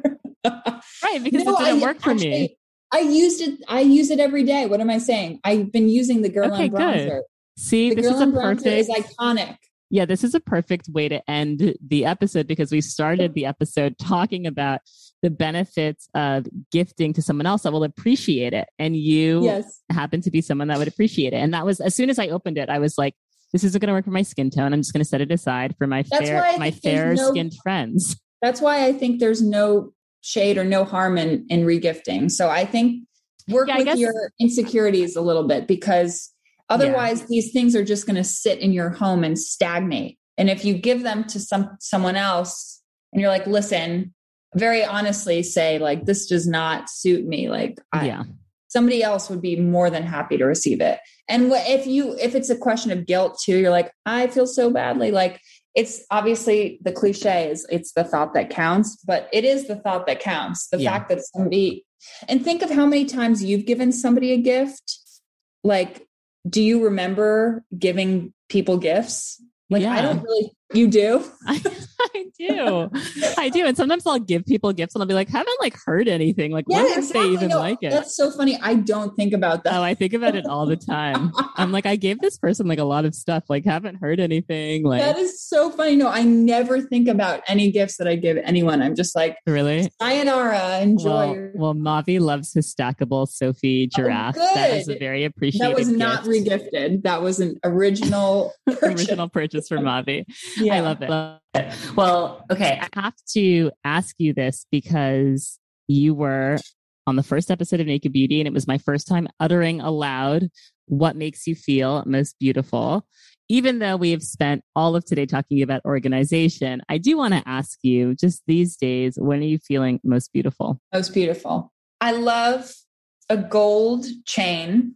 Right. Because no, it didn't I, work for actually, me. I used it. I use it every day. What am I saying? I've been using the Guerlain okay, bronzer. Good. See, the this Guerlain is a perfect, is iconic. Yeah, this is a perfect way to end the episode, because we started the episode talking about the benefits of gifting to someone else that will appreciate it. And you yes. happen to be someone that would appreciate it. And that was, as soon as I opened it, I was like, this isn't going to work for my skin tone. I'm just going to set it aside for my that's fair, my fair no, skinned friends. That's why I think there's no shade or no harm in, in regifting. So I think work yeah, with guess, your insecurities a little bit, because otherwise, yeah. these things are just going to sit in your home and stagnate. And if you give them to some someone else and you're like, listen, very honestly say like, this does not suit me. Like I, yeah. somebody else would be more than happy to receive it. And if you, if it's a question of guilt too, you're like, I feel so badly. Like it's obviously the cliche is it's the thought that counts, but it is the thought that counts. The yeah. fact that somebody, and think of how many times you've given somebody a gift. Like, do you remember giving people gifts? Like, yeah. I don't really, you do? I, I do. I do. And sometimes I'll give people gifts and I'll be like, haven't like heard anything. Like, yeah, when exactly. did they even no, like it? That's so funny. I don't think about that. Oh, I think about it all the time. I'm like, I gave this person like a lot of stuff, like haven't heard anything. Like, that is so funny. No, I never think about any gifts that I give anyone. I'm just like, really? Sayonara, enjoy. Well, your- well Mavi loves his stackable Sophie giraffe. Oh, that is a very appreciated That was gift. not regifted. That was an original purchase. Original purchase for Mavi. Yeah. I love it. Love it. Well, okay. I have to ask you this because you were on the first episode of Naked Beauty, and it was my first time uttering aloud what makes you feel most beautiful. Even though we have spent all of today talking about organization, I do want to ask you, just these days, when are you feeling most beautiful? Most beautiful. I love a gold chain.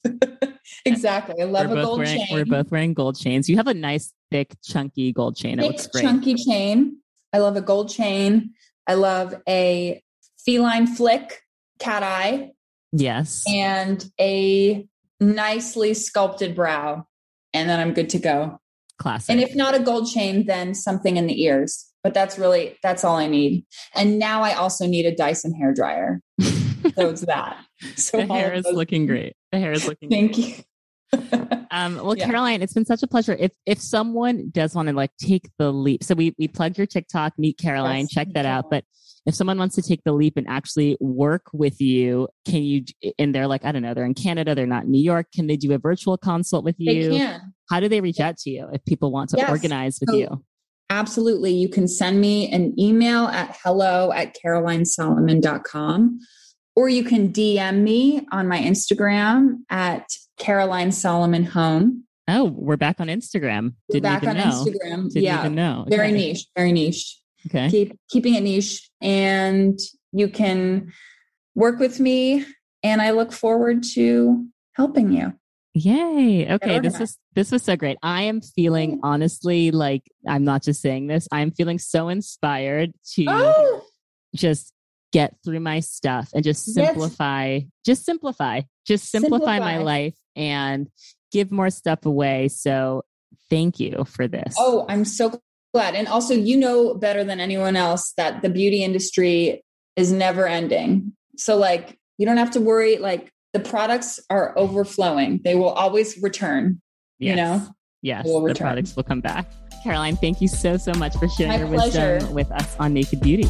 Exactly. I love we're a gold wearing, chain. We're both wearing gold chains. You have a nice, thick, chunky gold chain. It thick, looks great. Chunky chain. I love a gold chain. I love a feline flick cat eye. Yes. And a nicely sculpted brow. And then I'm good to go. Classic. And if not a gold chain, then something in the ears. But that's really, that's all I need. And now I also need a Dyson hairdryer. So it's that. So the hair is looking great. The hair is looking Thank great. you. um, well, yeah. Caroline, it's been such a pleasure. If if someone does want to like take the leap, so we we plugged your TikTok, Meet Caroline, yes, check that out. But if someone wants to take the leap and actually work with you, can you? And they're like, I don't know, they're in Canada, they're not in New York. Can they do a virtual consult with you? They can. How do they reach out to you if people want to yes. organize with so, you? Absolutely. You can send me an email at hello at caroline solomon dot com. or you can D M me on my Instagram at Caroline Solomon Home. Oh, we're back on Instagram. We're Didn't back even on know. Instagram. Didn't yeah. even know. Okay. Very niche, very niche. Okay. Keep keeping it niche, and you can work with me, and I look forward to helping you. Yay. Okay. This was, this was so great. I am feeling honestly, like, I'm not just saying this, I'm feeling so inspired to oh. just get through my stuff and just simplify, yes. just simplify, just simplify, simplify my life and give more stuff away. So thank you for this. Oh, I'm so glad. And also, you know, better than anyone else that the beauty industry is never ending. So like, you don't have to worry, like, the products are overflowing. They will always return, yes. you know? Yes, the products will come back. Caroline, thank you so, so much for sharing My your pleasure. wisdom with us on Naked Beauty.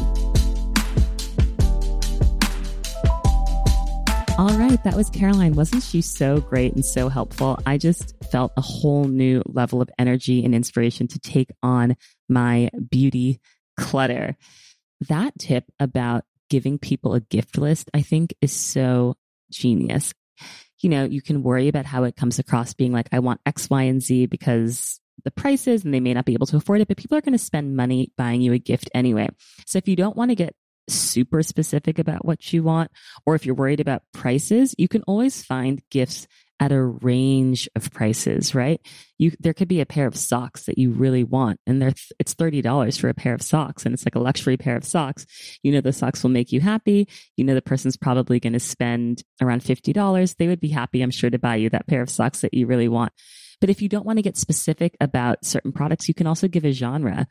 All right, that was Caroline. Wasn't she so great and so helpful? I just felt a whole new level of energy and inspiration to take on my beauty clutter. That tip about giving people a gift list, I think, is so genius. You know, you can worry about how it comes across being like, I want X, Y, and Z because the prices and they may not be able to afford it, but people are going to spend money buying you a gift anyway. So if you don't want to get super specific about what you want, or if you're worried about prices, you can always find gifts at a range of prices, right? You, there could be a pair of socks that you really want, and they're th- it's thirty dollars for a pair of socks, and it's like a luxury pair of socks. You know, the socks will make you happy. You know, the person's probably going to spend around fifty dollars. They would be happy, I'm sure, to buy you that pair of socks that you really want. But if you don't want to get specific about certain products, you can also give a genre.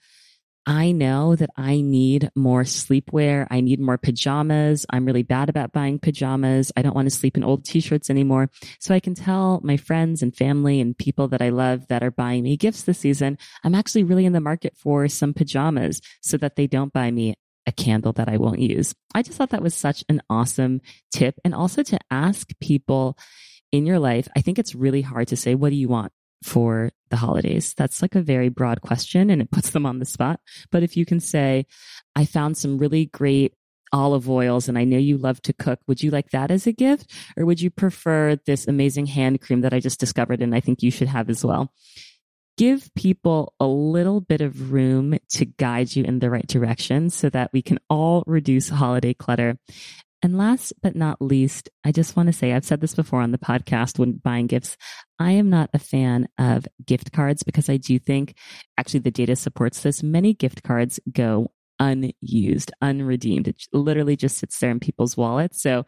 I know that I need more sleepwear. I need more pajamas. I'm really bad about buying pajamas. I don't want to sleep in old t-shirts anymore. So I can tell my friends and family and people that I love that are buying me gifts this season, I'm actually really in the market for some pajamas so that they don't buy me a candle that I won't use. I just thought that was such an awesome tip. And also to ask people in your life, I think it's really hard to say, what do you want for the holidays? That's like a very broad question and it puts them on the spot. But if you can say, I found some really great olive oils and I know you love to cook, would you like that as a gift? Or would you prefer this amazing hand cream that I just discovered and I think you should have as well? Give people a little bit of room to guide you in the right direction so that we can all reduce holiday clutter. And last but not least, I just want to say, I've said this before on the podcast when buying gifts, I am not a fan of gift cards because I do think, actually the data supports this, many gift cards go unused, unredeemed. It literally just sits there in people's wallets. So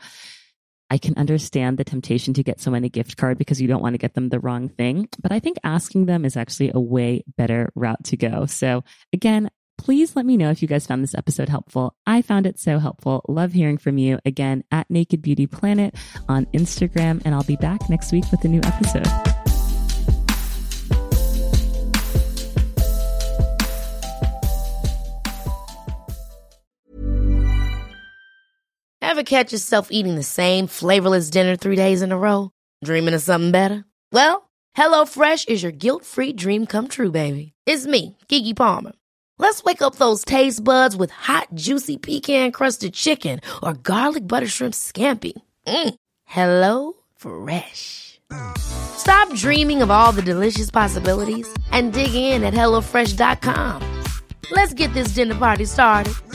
I can understand the temptation to get someone a gift card because you don't want to get them the wrong thing. But I think asking them is actually a way better route to go. So again, please let me know if you guys found this episode helpful. I found it so helpful. Love hearing from you. Again, at Naked Beauty Planet on Instagram. And I'll be back next week with a new episode. Ever catch yourself eating the same flavorless dinner three days in a row? Dreaming of something better? Well, HelloFresh is your guilt-free dream come true, baby. It's me, Keke Palmer. Let's wake up those taste buds with hot, juicy pecan-crusted chicken or garlic butter shrimp scampi. Mm. Hello Fresh. Stop dreaming of all the delicious possibilities and dig in at hello fresh dot com. Let's get this dinner party started.